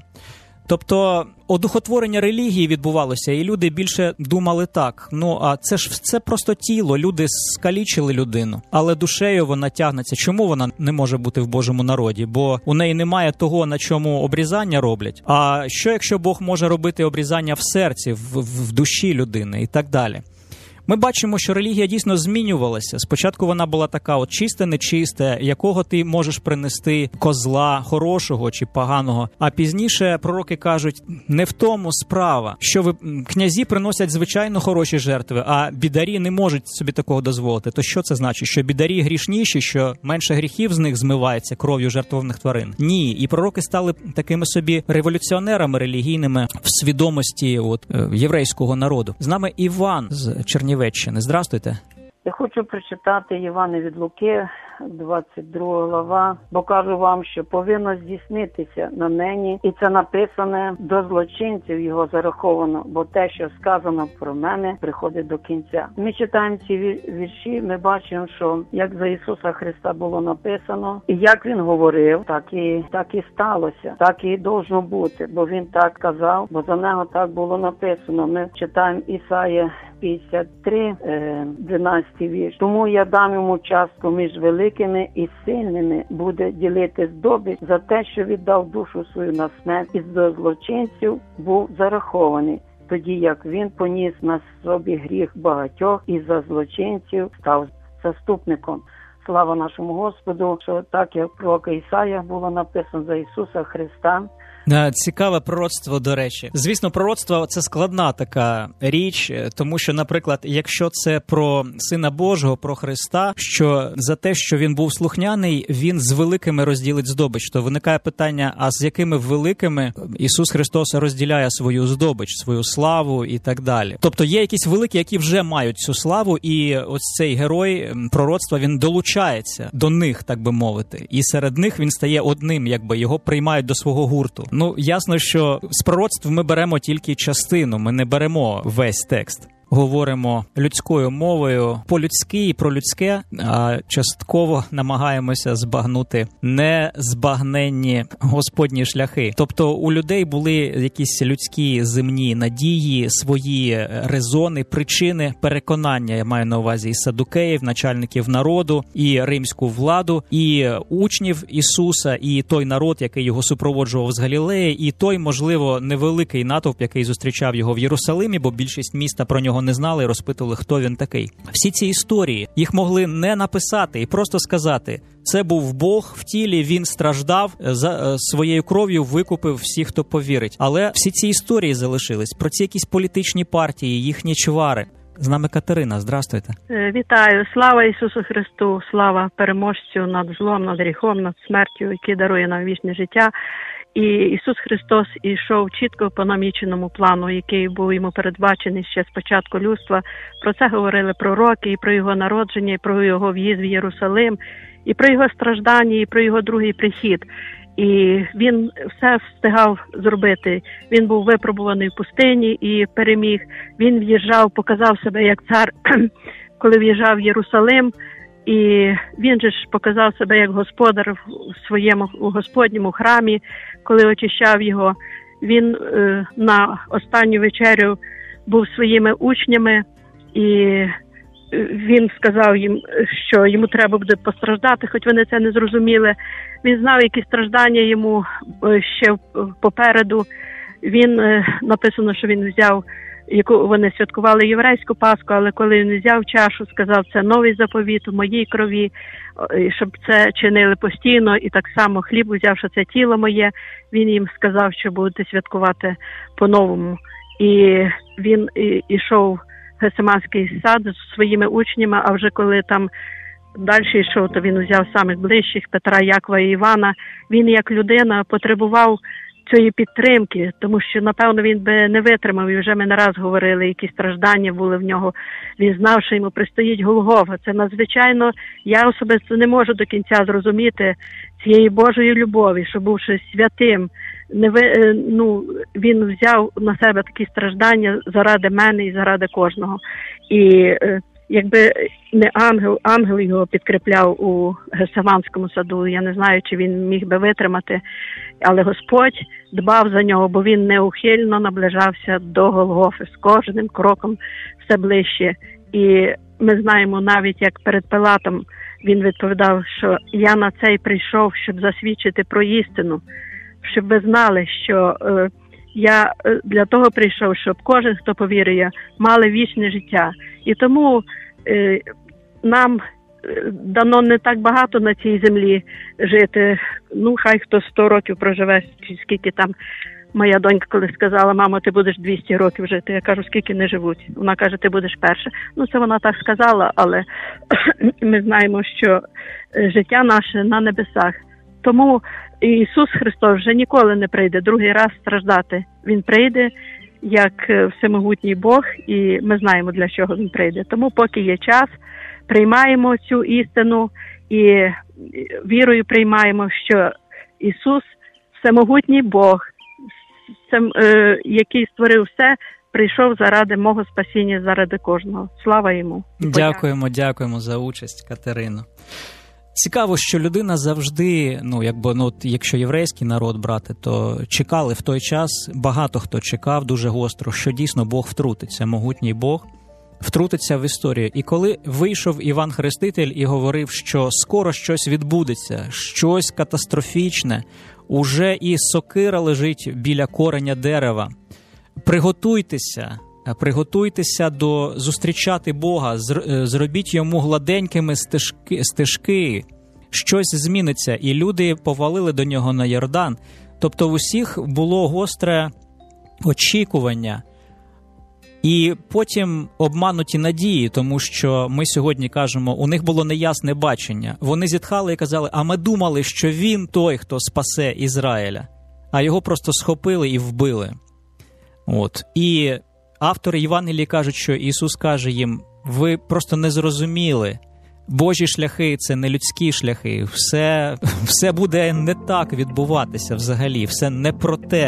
Тобто одухотворення релігії відбувалося, і люди більше думали так. Ну, а це ж це просто тіло, люди скалічили людину, але душею вона тягнеться. Чому вона не може бути в Божому народі? Бо у неї немає того, на чому обрізання роблять. А що, якщо Бог може робити обрізання в серці, в, в душі людини і так далі? Ми бачимо, що релігія дійсно змінювалася. Спочатку вона була така от чиста, нечиста, якого ти можеш принести козла, хорошого чи поганого. А пізніше пророки кажуть, не в тому справа, що ви князі приносять звичайно хороші жертви, а бідарі не можуть собі такого дозволити. То що це значить? Що бідарі грішніші, що менше гріхів з них змивається кров'ю жертвованих тварин? Ні. І пророки стали такими собі революціонерами релігійними в свідомості от, єврейського народу. З нами Іван з Чернігова. Здравствуйте. Я хочу прочитати Івана від Луки, двадцять друга глава, бо кажу вам, що повинно здійснитися на нині, і це написане до злочинців його зараховано, бо те, що сказано про мене, приходить до кінця. Ми читаємо ці вірші, ми бачимо, що як за Ісуса Христа було написано, і як Він говорив, так і, так і сталося, так і должно бути, бо Він так казав, бо за Нього так було написано. Ми читаємо Ісая п'ятдесят три, дванадцятий вірш. Тому я дам йому частку між великими і сильними, буде ділити здобич за те, що віддав душу свою на смерть, і до злочинців був зарахований. Тоді як він поніс на собі гріх багатьох і за злочинців став заступником. Слава нашому Господу, що так, як пророка Ісая було написано за Ісуса Христа. Цікаве пророцтво, до речі. Звісно, пророцтво – це складна така річ, тому що, наприклад, якщо це про Сина Божого, про Христа, що за те, що Він був слухняний, Він з великими розділить здобич, то виникає питання, а з якими великими Ісус Христос розділяє свою здобич, свою славу і так далі. Тобто є якісь великі, які вже мають цю славу, і ось цей герой пророцтва, він долучається до них, так би мовити, і серед них він стає одним, якби його приймають до свого гурту. Ну, ясно, що з пророцтв ми беремо тільки частину, ми не беремо весь текст. говоримо людською мовою по-людськи і про людське, а частково намагаємося збагнути незбагненні Господні шляхи. Тобто у людей були якісь людські земні надії, свої резони, причини, переконання, я маю на увазі і садукеїв, начальників народу, і римську владу, і учнів Ісуса, і той народ, який його супроводжував з Галілеї, і той, можливо, невеликий натовп, який зустрічав його в Єрусалимі, бо більшість міста про нього не знали і розпитували, хто він такий. Всі ці історії, їх могли не написати і просто сказати: це був Бог в тілі, він страждав, за своєю кров'ю викупив всіх, хто повірить. Але всі ці історії залишились, про ці якісь політичні партії, їхні чвари. З нами Катерина, здрастуйте. Вітаю, слава Ісусу Христу, слава переможцю над злом, над гріхом, над смертю, який дарує нам вічне життя. І Ісус Христос ішов чітко по наміченому плану, який був йому передбачений ще з початку людства. Про це говорили пророки, і про його народження, і про його в'їзд в Єрусалим, і про його страждання, і про його другий прихід. І він все встигав зробити. Він був випробуваний в пустині і переміг. Він в'їжджав, показав себе як цар, коли в'їжджав в Єрусалим. І він же ж показав себе як господар в своєму у Господньому храмі, коли очищав його. Він е, на останню вечерю був своїми учнями, і він сказав їм, що йому треба буде постраждати, хоч вони це не зрозуміли. Він знав, які страждання йому ще попереду. Він, написано, що він взяв, яку вони святкували єврейську Пасху, але коли він взяв чашу, сказав: це новий заповіт у моїй крові, щоб це чинили постійно, і так само хліб взяв, що це тіло моє. Він їм сказав, що будете святкувати по-новому. І він ішов в Гефсиманський сад з своїми учнями, а вже коли там далі йшов, то він взяв самих ближчих, Петра, Якова і Івана. Він як людина потребував цієї підтримки, тому що, напевно, він би не витримав, і вже ми не раз говорили, які страждання були в нього. Він знав, що йому предстоїть Голгофа. Це надзвичайно, я особисто не можу до кінця зрозуміти цієї Божої любові, що бувши святим, не ви, ну, він взяв на себе такі страждання заради мене і заради кожного. І якби не ангел, ангел його підкріпляв у Гефсиманському саду, я не знаю, чи він міг би витримати, але Господь дбав за нього, бо він неухильно наближався до Голгофи, з кожним кроком все ближче. І ми знаємо навіть, як перед Пилатом він відповідав, що я на це й прийшов, щоб засвідчити про істину, щоб ви знали, що е, я для того прийшов, щоб кожен, хто повірує, мали вічне життя. І тому е, нам дано не так багато на цій землі жити. Ну, хай хто сто років проживе, скільки там. Моя донька коли сказала: мамо, ти будеш двісті років жити. Я кажу: скільки не живуть? Вона каже: ти будеш перша. Ну, це вона так сказала, але ми знаємо, що життя наше на небесах. Тому Ісус Христос вже ніколи не прийде другий раз страждати. Він прийде як всемогутній Бог, і ми знаємо, для чого Він прийде. Тому поки є час, приймаємо цю істину і вірою приймаємо, що Ісус всемогутній Бог, який створив все, прийшов заради мого спасіння, заради кожного. Слава йому. Дякуємо, дякуємо за участь, Катерино. Цікаво, що людина завжди, ну, якби, ну, якщо єврейський народ брати, то чекали в той час, багато хто чекав дуже гостро, що дійсно Бог втрутиться, могутній Бог втрутиться в історію. І коли вийшов Іван Хреститель і говорив, що скоро щось відбудеться, щось катастрофічне, уже і сокира лежить біля кореня дерева, приготуйтеся, приготуйтеся до зустрічати Бога, зробіть йому гладенькими стежки, стежки, щось зміниться. І люди повалили до нього на Йордан. Тобто в усіх було гостре очікування. І потім обмануті надії, тому що ми сьогодні кажемо, у них було неясне бачення. Вони зітхали і казали: а ми думали, що він той, хто спасе Ізраїля. А його просто схопили і вбили. От. І автори Євангелії кажуть, що Ісус каже їм: ви просто не зрозуміли. Божі шляхи – це не людські шляхи. Все, все буде не так відбуватися взагалі. Все не про те.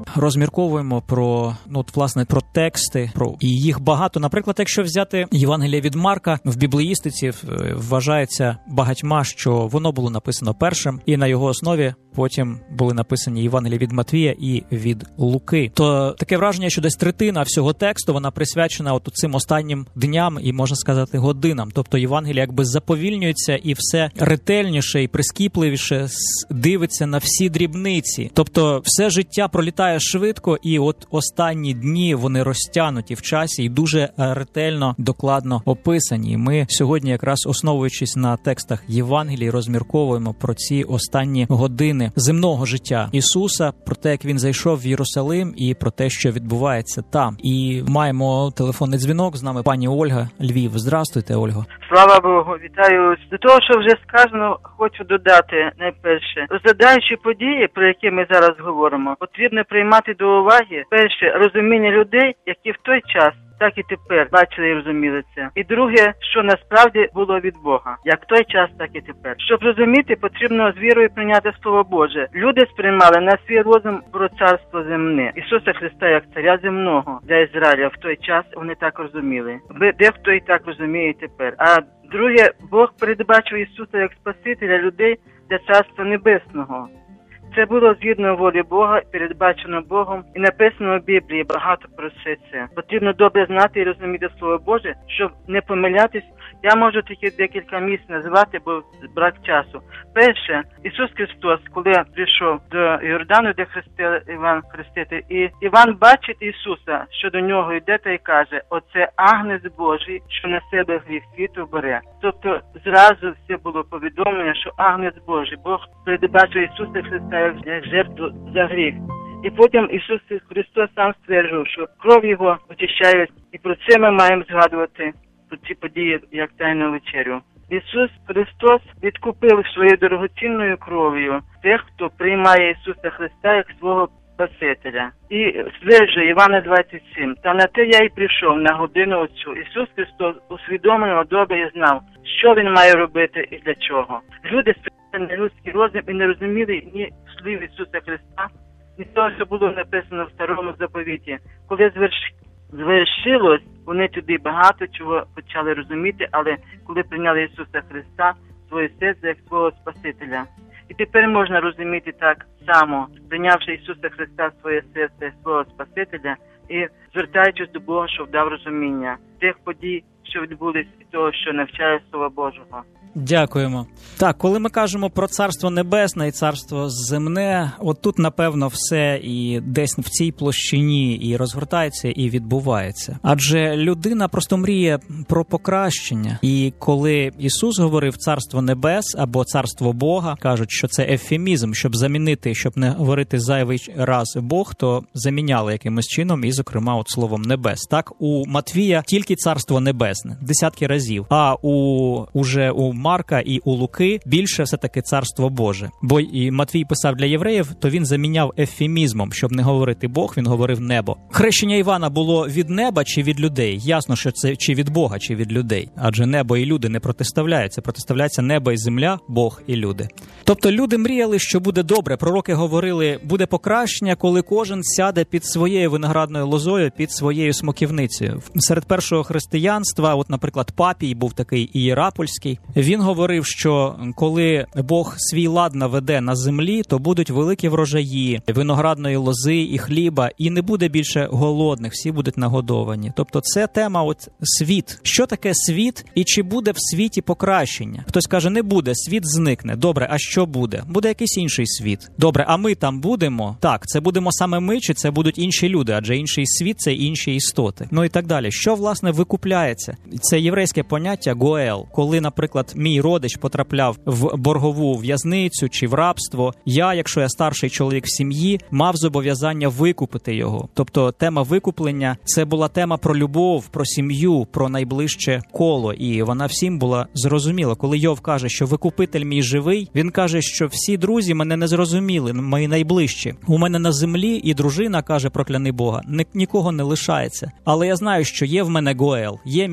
розмірковуємо про, ну, от, власне, про тексти, про і їх багато. Наприклад, якщо взяти Євангеліє від Марка, в біблеїстиці вважається багатьма, що воно було написано першим, і на його основі потім були написані Євангелії від Матвія і від Луки. То таке враження, що десь третина всього тексту, вона присвячена от цим останнім дням і, можна сказати, годинам. Тобто Євангелія якби заповільнюється і все ретельніше і прискіпливіше дивиться на всі дрібниці. Тобто все життя пролітає швидко, і от останні дні вони розтягнуті в часі і дуже ретельно, докладно описані. Ми сьогодні, якраз основуючись на текстах Євангелії, розмірковуємо про ці останні години земного життя Ісуса, про те, як він зайшов в Єрусалим і про те, що відбувається там. І маємо телефонний дзвінок, з нами пані Ольга, Львів. Здравствуйте, Ольго. Слава Богу, вітаю. До того, що вже сказано, хочу додати найперше. Розглядаючи події, про які ми зараз говоримо, потрібно приймати до уваги, перше, розуміння людей, які в той час, так і тепер бачили і розуміли це. І друге, що насправді було від Бога, як в той час, так і тепер. Щоб розуміти, потрібно з вірою прийняти Слово Боже. Люди сприймали на свій розум про царство земне. Ісуса Христа як царя земного для Ізраїля в той час вони так розуміли. Дехто і так розуміє і тепер. А друге, Бог передбачив Ісуса як Спасителя людей для Царства Небесного. Це було згідно волі Бога, передбачено Богом, і написано в Біблії багато про все це. Потрібно добре знати і розуміти Слово Боже, щоб не помилятись. Я можу тільки декілька місць назвати, бо брак часу. Перше, Ісус Христос, коли прийшов до Йордану, де хрестив Іван хрестити, і Іван бачить Ісуса, що до нього йде, та й каже: «Оце Агнець Божий, що на себе гріх світу бере». Тобто зразу все було повідомлено, що Агнець Божий, Бог передбачив Ісуса Христа як жертву за гріх. І потім Ісус Христос сам стверджував, що кров Його очищає, і про це ми маємо згадувати, про ці події, як Тайну вечерю. Ісус Христос відкупив своєю дорогоцінною кров'ю тих, хто приймає Ісуса Христа як свого Спасителя. І стверджує Івана двадцять сім: «Та на те я й прийшов, на годину оцю». Ісус Христос усвідомлено добре і знав, що Він має робити і для чого. Люди сприйняли людський розум і не розуміли ні слів Ісуса Христа, ні того, що було написано в Старому Заповіті. Коли зверш... звершилось, вони туди багато чого почали розуміти, але коли прийняли Ісуса Христа, своє серце як свого Спасителя. І тепер можна розуміти так само, прийнявши Ісуса Христа в своє серце як свого Спасителя і звертаючись до Бога, щоб дав розуміння тих подій, що відбулись, і того, що навчає Слова Божого. Дякуємо. Так, коли ми кажемо про Царство Небесне і Царство Земне, от тут, напевно, все і десь в цій площині і розгортається, і відбувається. Адже людина просто мріє про покращення. І коли Ісус говорив «Царство Небес» або «Царство Бога», кажуть, що це ефемізм, щоб замінити, щоб не говорити зайвий раз «Бог», то заміняли якимось чином, і, зокрема, от словом «небес». Так, у Матвія тільки Царство Небесне, десятки разів, а у уже у Марка і у Луки більше все-таки Царство Боже. Бо і Матвій писав для євреїв, то він заміняв ефемізмом, щоб не говорити Бог, він говорив небо. Хрещення Івана було від неба чи від людей? Ясно, що це чи від Бога, чи від людей. Адже небо і люди не протиставляються. Протиставляються небо і земля, Бог і люди. Тобто люди мріяли, що буде добре. Пророки говорили, буде покращення, коли кожен сяде під своєю виноградною лозою, під своєю смоківницею. Серед першого християнства, от, наприклад, Папій був такий Ієрапольський, він говорив, що коли Бог свій лад наведе на землі, то будуть великі врожаї виноградної лози і хліба, і не буде більше голодних, всі будуть нагодовані. Тобто це тема от світ. Що таке світ і чи буде в світі покращення? Хтось каже, не буде, світ зникне. Добре, а що буде? Буде якийсь інший світ. Добре, а ми там будемо? Так, це будемо саме ми, чи це будуть інші люди, адже інший світ – це інші істоти. Ну і так далі. Що, власне, викупляється? Це єврейське поняття «гоел». Коли, наприклад, мій родич потрапляв в боргову в'язницю чи в рабство, я, якщо я старший чоловік в сім'ї, мав зобов'язання викупити його. Тобто тема викуплення – це була тема про любов, про сім'ю, про найближче коло, і вона всім була зрозуміла. Коли Йов каже, що викупитель мій живий, він каже, що всі друзі мене не зрозуміли, мої найближчі. У мене на землі і дружина, каже, прокляни Бога, ні, нікого не лишається. Але я знаю, що є в мене Гоел, є мій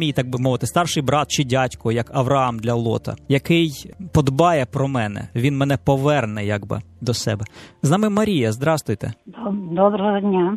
старший, так би мовити, старший брат чи дядько, як Авраам для Лота, який подбає про мене, він мене поверне, якби, до себе. З нами Марія, здрастуйте. Доброго дня.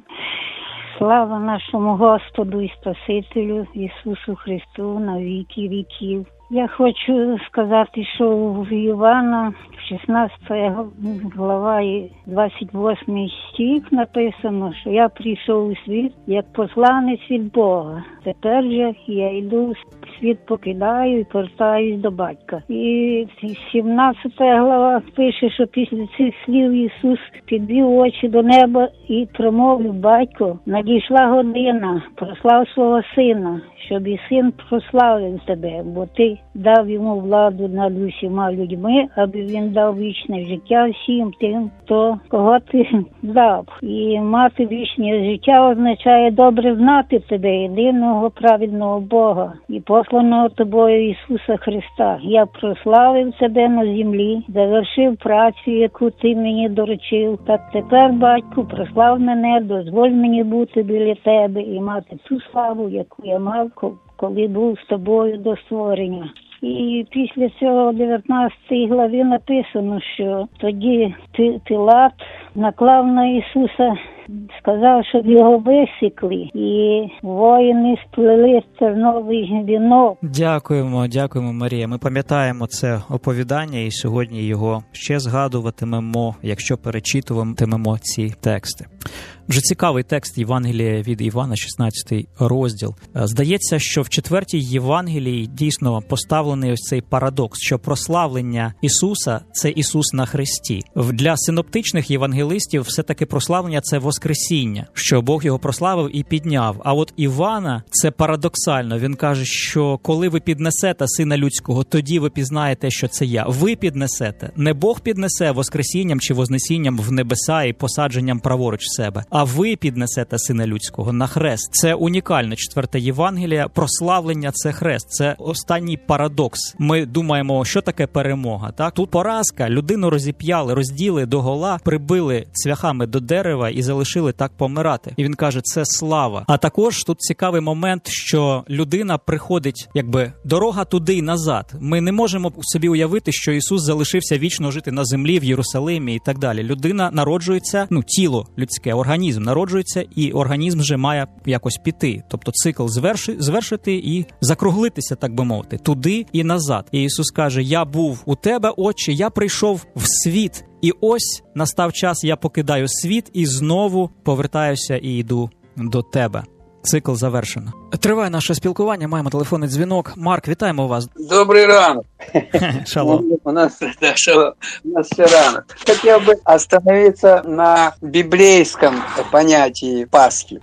Слава нашому Господу і Спасителю Ісусу Христу на віки віків. Я хочу сказати, що в Івана шістнадцята глава і двадцять восьмий стих написано, що я прийшов у світ як посланець від Бога. Тепер же я йду, світ покидаю і повертаюсь до батька. І сімнадцята глава пише, що після цих слів Ісус підвів очі до неба і промовив: батько, надійшла година, прослав свого сина, щоб і син прославив тебе, бо ти дав йому владу над усіма людьми, аби він дав вічне життя всім тим, хто кого ти дав. І мати вічне життя означає добре знати тебе, єдиного праведного Бога і посланого тобою Ісуса Христа. Я прославив тебе на землі, завершив працю, яку ти мені доручив. Так тепер, батьку, прослав мене, дозволь мені бути біля тебе і мати ту славу, яку я мав, коли був з тобою до створення. І після цього в дев'ятнадцятій главі написано, що тоді Пилат наклав на Ісуса, сказав, щоб його висікли, і воїни сплели терновий вінок. Дякуємо, дякуємо, Марія. Ми пам'ятаємо це оповідання і сьогодні його ще згадуватимемо, якщо перечитуватимемо ці тексти. Вже цікавий текст Євангелія від Івана, шістнадцятий розділ. Здається, що в четвертій Євангелії дійсно поставлений ось цей парадокс, що прославлення Ісуса – це Ісус на хресті. Для синоптичних євангелистів все-таки прославлення – це Воскресіння, що Бог його прославив і підняв. А от Івана – це парадоксально. Він каже, що коли ви піднесете Сина Людського, тоді ви пізнаєте, що це я. Ви піднесете. Не Бог піднесе Воскресінням чи Вознесінням в небеса і посадженням праворуч себе, а ви піднесете Сина Людського на хрест. Це унікальне четверте Євангелія. Прославлення – це хрест. Це останній парадокс. Ми думаємо, що таке перемога. Так? Тут поразка. Людину розіп'яли, розділи догола, прибили цвяхами до дерева і залишили так помирати. І він каже, це слава. А також тут цікавий момент, що людина приходить, якби, дорога туди й назад. Ми не можемо собі уявити, що Ісус залишився вічно жити на землі, в Єрусалимі і так далі. Людина народжується, ну, тіло людське, організм народжується, і організм вже має якось піти. Тобто цикл зверши, звершити і закруглитися, так би мовити, туди і назад. І Ісус каже, я був у тебе, Отче, я прийшов в світ, і ось настав час, я покидаю світ і знову повертаюся і йду до тебе. Цикл завершено. Триває наше спілкування, маємо телефонний дзвінок. Марк, вітаємо вас. Добрий ранок. Шалом. У нас, да, шалом. У нас все ранок. Хотел бы остановиться на библейском понятии Пасхи.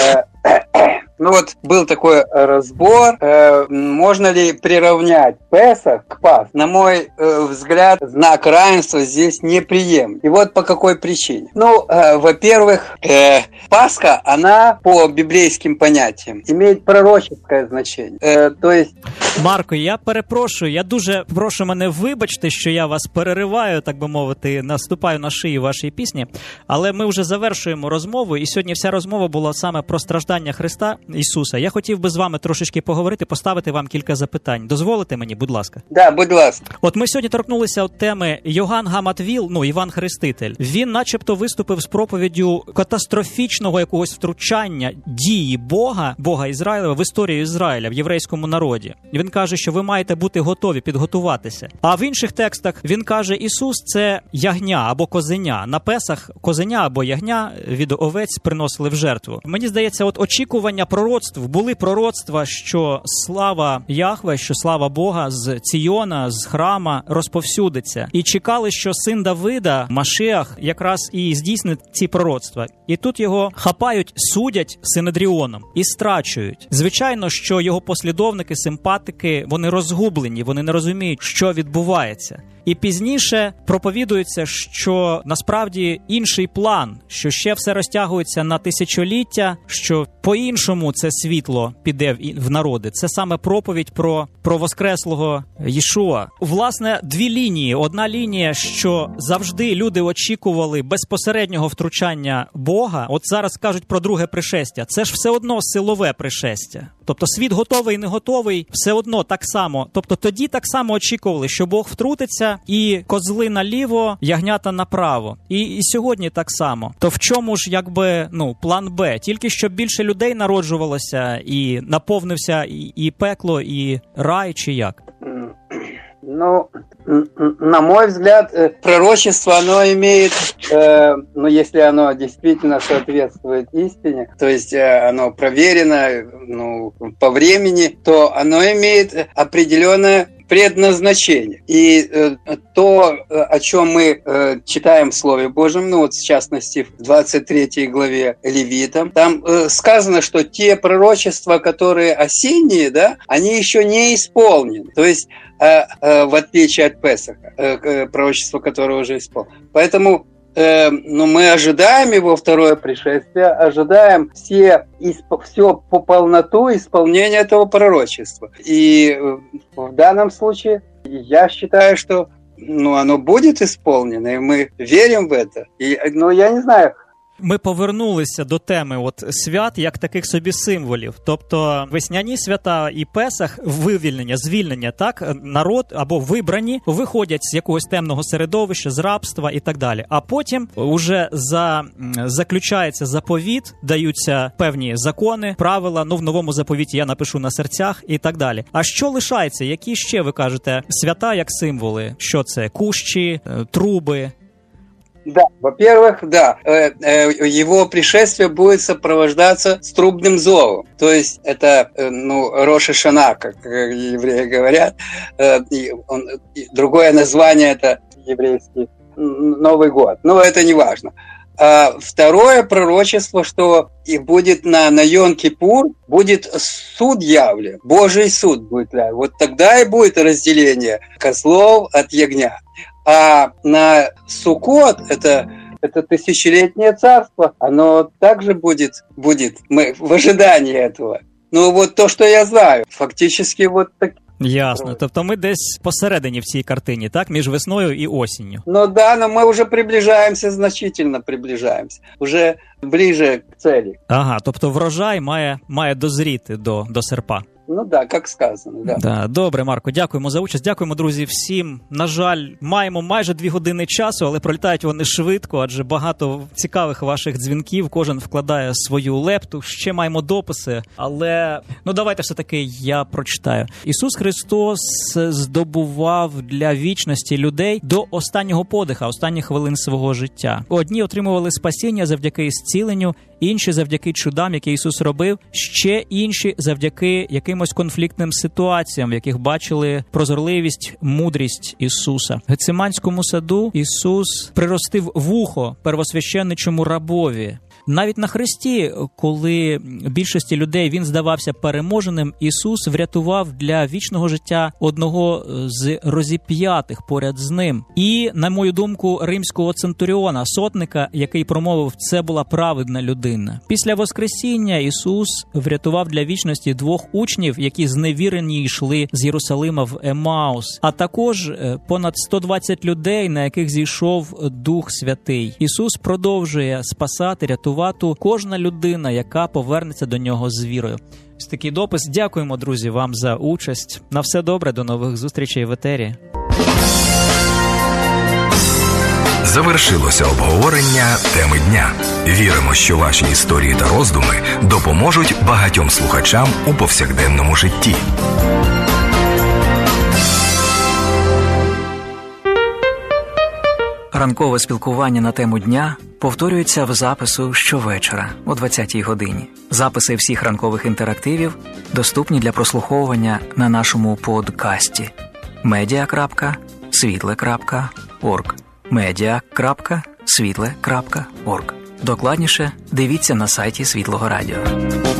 Ну вот был такой разбор, э, можно ли приравнять Песах к Пасхе. На мой э, взгляд, знак равенства здесь неприемлем. И вот по какой причине. Ну, э, во-первых, э, Пасха, она по библейским понятиям имеет пророческое значение. Э, то есть... Марко, я перепрошую, я дуже прошу мене вибачте, що я вас перериваю, так би мовити, наступаю на шию вашої пісні, але ми вже завершуємо розмову, і сьогодні вся розмова була саме про страждання Христа Ісуса. Я хотів би з вами трошечки поговорити, поставити вам кілька запитань. Дозволите мені, будь ласка? Да, будь ласка. От ми сьогодні торкнулися от теми Йоганн Гаматвіл, ну, Іван Хреститель. Він начебто виступив з проповіддю катастрофічного якогось втручання дії Бога, Бога Ізраїля в історію Ізраїля, в єврейському народі. Він каже, що ви маєте бути готові, підготуватися. А в інших текстах він каже, Ісус – це ягня або козеня. На Песах козеня або ягня від овець приносили в жертву. Мені здається, от очікування пророцтв, були пророцтва, що слава Яхве, що слава Бога з Ціона, з храма розповсюдиться. І чекали, що син Давида, Машіах, якраз і здійснить ці пророцтва. І тут його хапають, судять Синедріоном і страчують. Звичайно, що його послідовники, симпатики, вони розгублені, вони не розуміють, що відбувається. І пізніше проповідується, що насправді інший план, що ще все розтягується на тисячоліття, що по-іншому чому це світло піде в народи? Це саме проповідь про, про воскреслого Єшуа. Власне, дві лінії. Одна лінія, що завжди люди очікували безпосереднього втручання Бога. От зараз кажуть про друге пришестя. Це ж все одно силове пришестя. Тобто світ готовий, не готовий, все одно так само. Тобто тоді так само очікували, що Бог втрутиться і козли наліво, ягнята направо. І, і сьогодні так само. То в чому ж, якби, ну, план Б? Тільки щоб більше людей народжувалося і наповнився і, і пекло, і рай, чи як? Ну, на мой взгляд, пророчество, оно имеет, э, ну, если оно действительно соответствует истине, то есть э, оно проверено, ну, по времени, то оно имеет определенное предназначение. И э, то, о чем мы э, читаем в Слове Божьем, ну вот в частности в двадцать третьей главе Левитам, там э, сказано, что те пророчества, которые осенние, да, они еще не исполнены. То есть э, э, в отличие от Песаха, э, пророчества, которое уже исполнено. Поэтому э, ну, мы ожидаем его второе пришествие, ожидаем все, исп, все по полноту исполнения этого пророчества. И э, в данном случае я считаю, что ну, оно будет исполнено, и мы верим в это. И, ну, я не знаю. Ми повернулися до теми от свят як таких собі символів. Тобто весняні свята і Песах, вивільнення, звільнення, так, народ або вибрані виходять з якогось темного середовища, з рабства і так далі. А потім уже за, заключається заповіт, даються певні закони, правила, ну в новому заповіті я напишу на серцях і так далі. А що лишається? Які ще, ви кажете, свята як символи? Що це? Кущі, труби? Да, во-первых, да, его пришествие будет сопровождаться с трубным зовом. То есть это, ну, Рош ха-Шана, как евреи говорят. Другое название это еврейский Новый год. Но это не важно. А второе пророчество, что и будет на, на Йом-Кипур, будет суд явлен, Божий суд будет явлен. Вот тогда и будет разделение козлов от ягнят. А на Суккот, это, это тысячелетнее царство, оно также будет, будет мы в ожидании этого. Ну вот то, что я знаю, фактически вот так. Ясно. Тобто ми десь посередині в цій картині, так? Між весною і осінню. Ну да, но мы уже приближаемся, значительно приближаемся. Уже ближе к цели. Ага, тобто врожай має, має дозріти до, до серпа. Ну да, як сказано, да. Да. Добре, Марко, дякуємо за участь. Дякуємо, друзі, всім. На жаль, маємо майже дві години часу, але пролітають вони швидко, адже багато цікавих ваших дзвінків, кожен вкладає свою лепту. Ще маємо дописи, але, ну, давайте все-таки я прочитаю. Ісус Христос здобував для вічності людей до останнього подиха, останніх хвилин свого життя. Одні отримували спасіння завдяки зціленню, інші завдяки чудам, які Ісус робив, ще інші завдяки якимось конфліктним ситуаціям, в яких бачили прозорливість, мудрість Ісуса. В Гециманському саду Ісус приростив вухо первосвященничому рабові. Навіть на хресті, коли більшості людей він здавався переможеним, Ісус врятував для вічного життя одного з розіп'ятих поряд з ним. І, на мою думку, римського центуріона, сотника, який промовив, це була праведна людина. Після Воскресіння Ісус врятував для вічності двох учнів, які зневірені йшли з Єрусалима в Емаус, а також понад сто двадцять людей, на яких зійшов Дух Святий. Ісус продовжує спасати, рятувати кожна людина, яка повернеться до нього з вірою. Ось такий допис. Дякуємо, друзі, вам за участь. На все добре, до нових зустрічей в етері. Завершилося обговорення теми дня. Віримо, що ваші історії та роздуми допоможуть багатьом слухачам у повсякденному житті. Ранкове спілкування на тему дня повторюється в запису щовечора о двадцятій годині. Записи всіх ранкових інтерактивів доступні для прослуховування на нашому подкасті медіа крапка світле крапка орг медіа крапка світле крапка орг. Докладніше дивіться на сайті Світлого Радіо.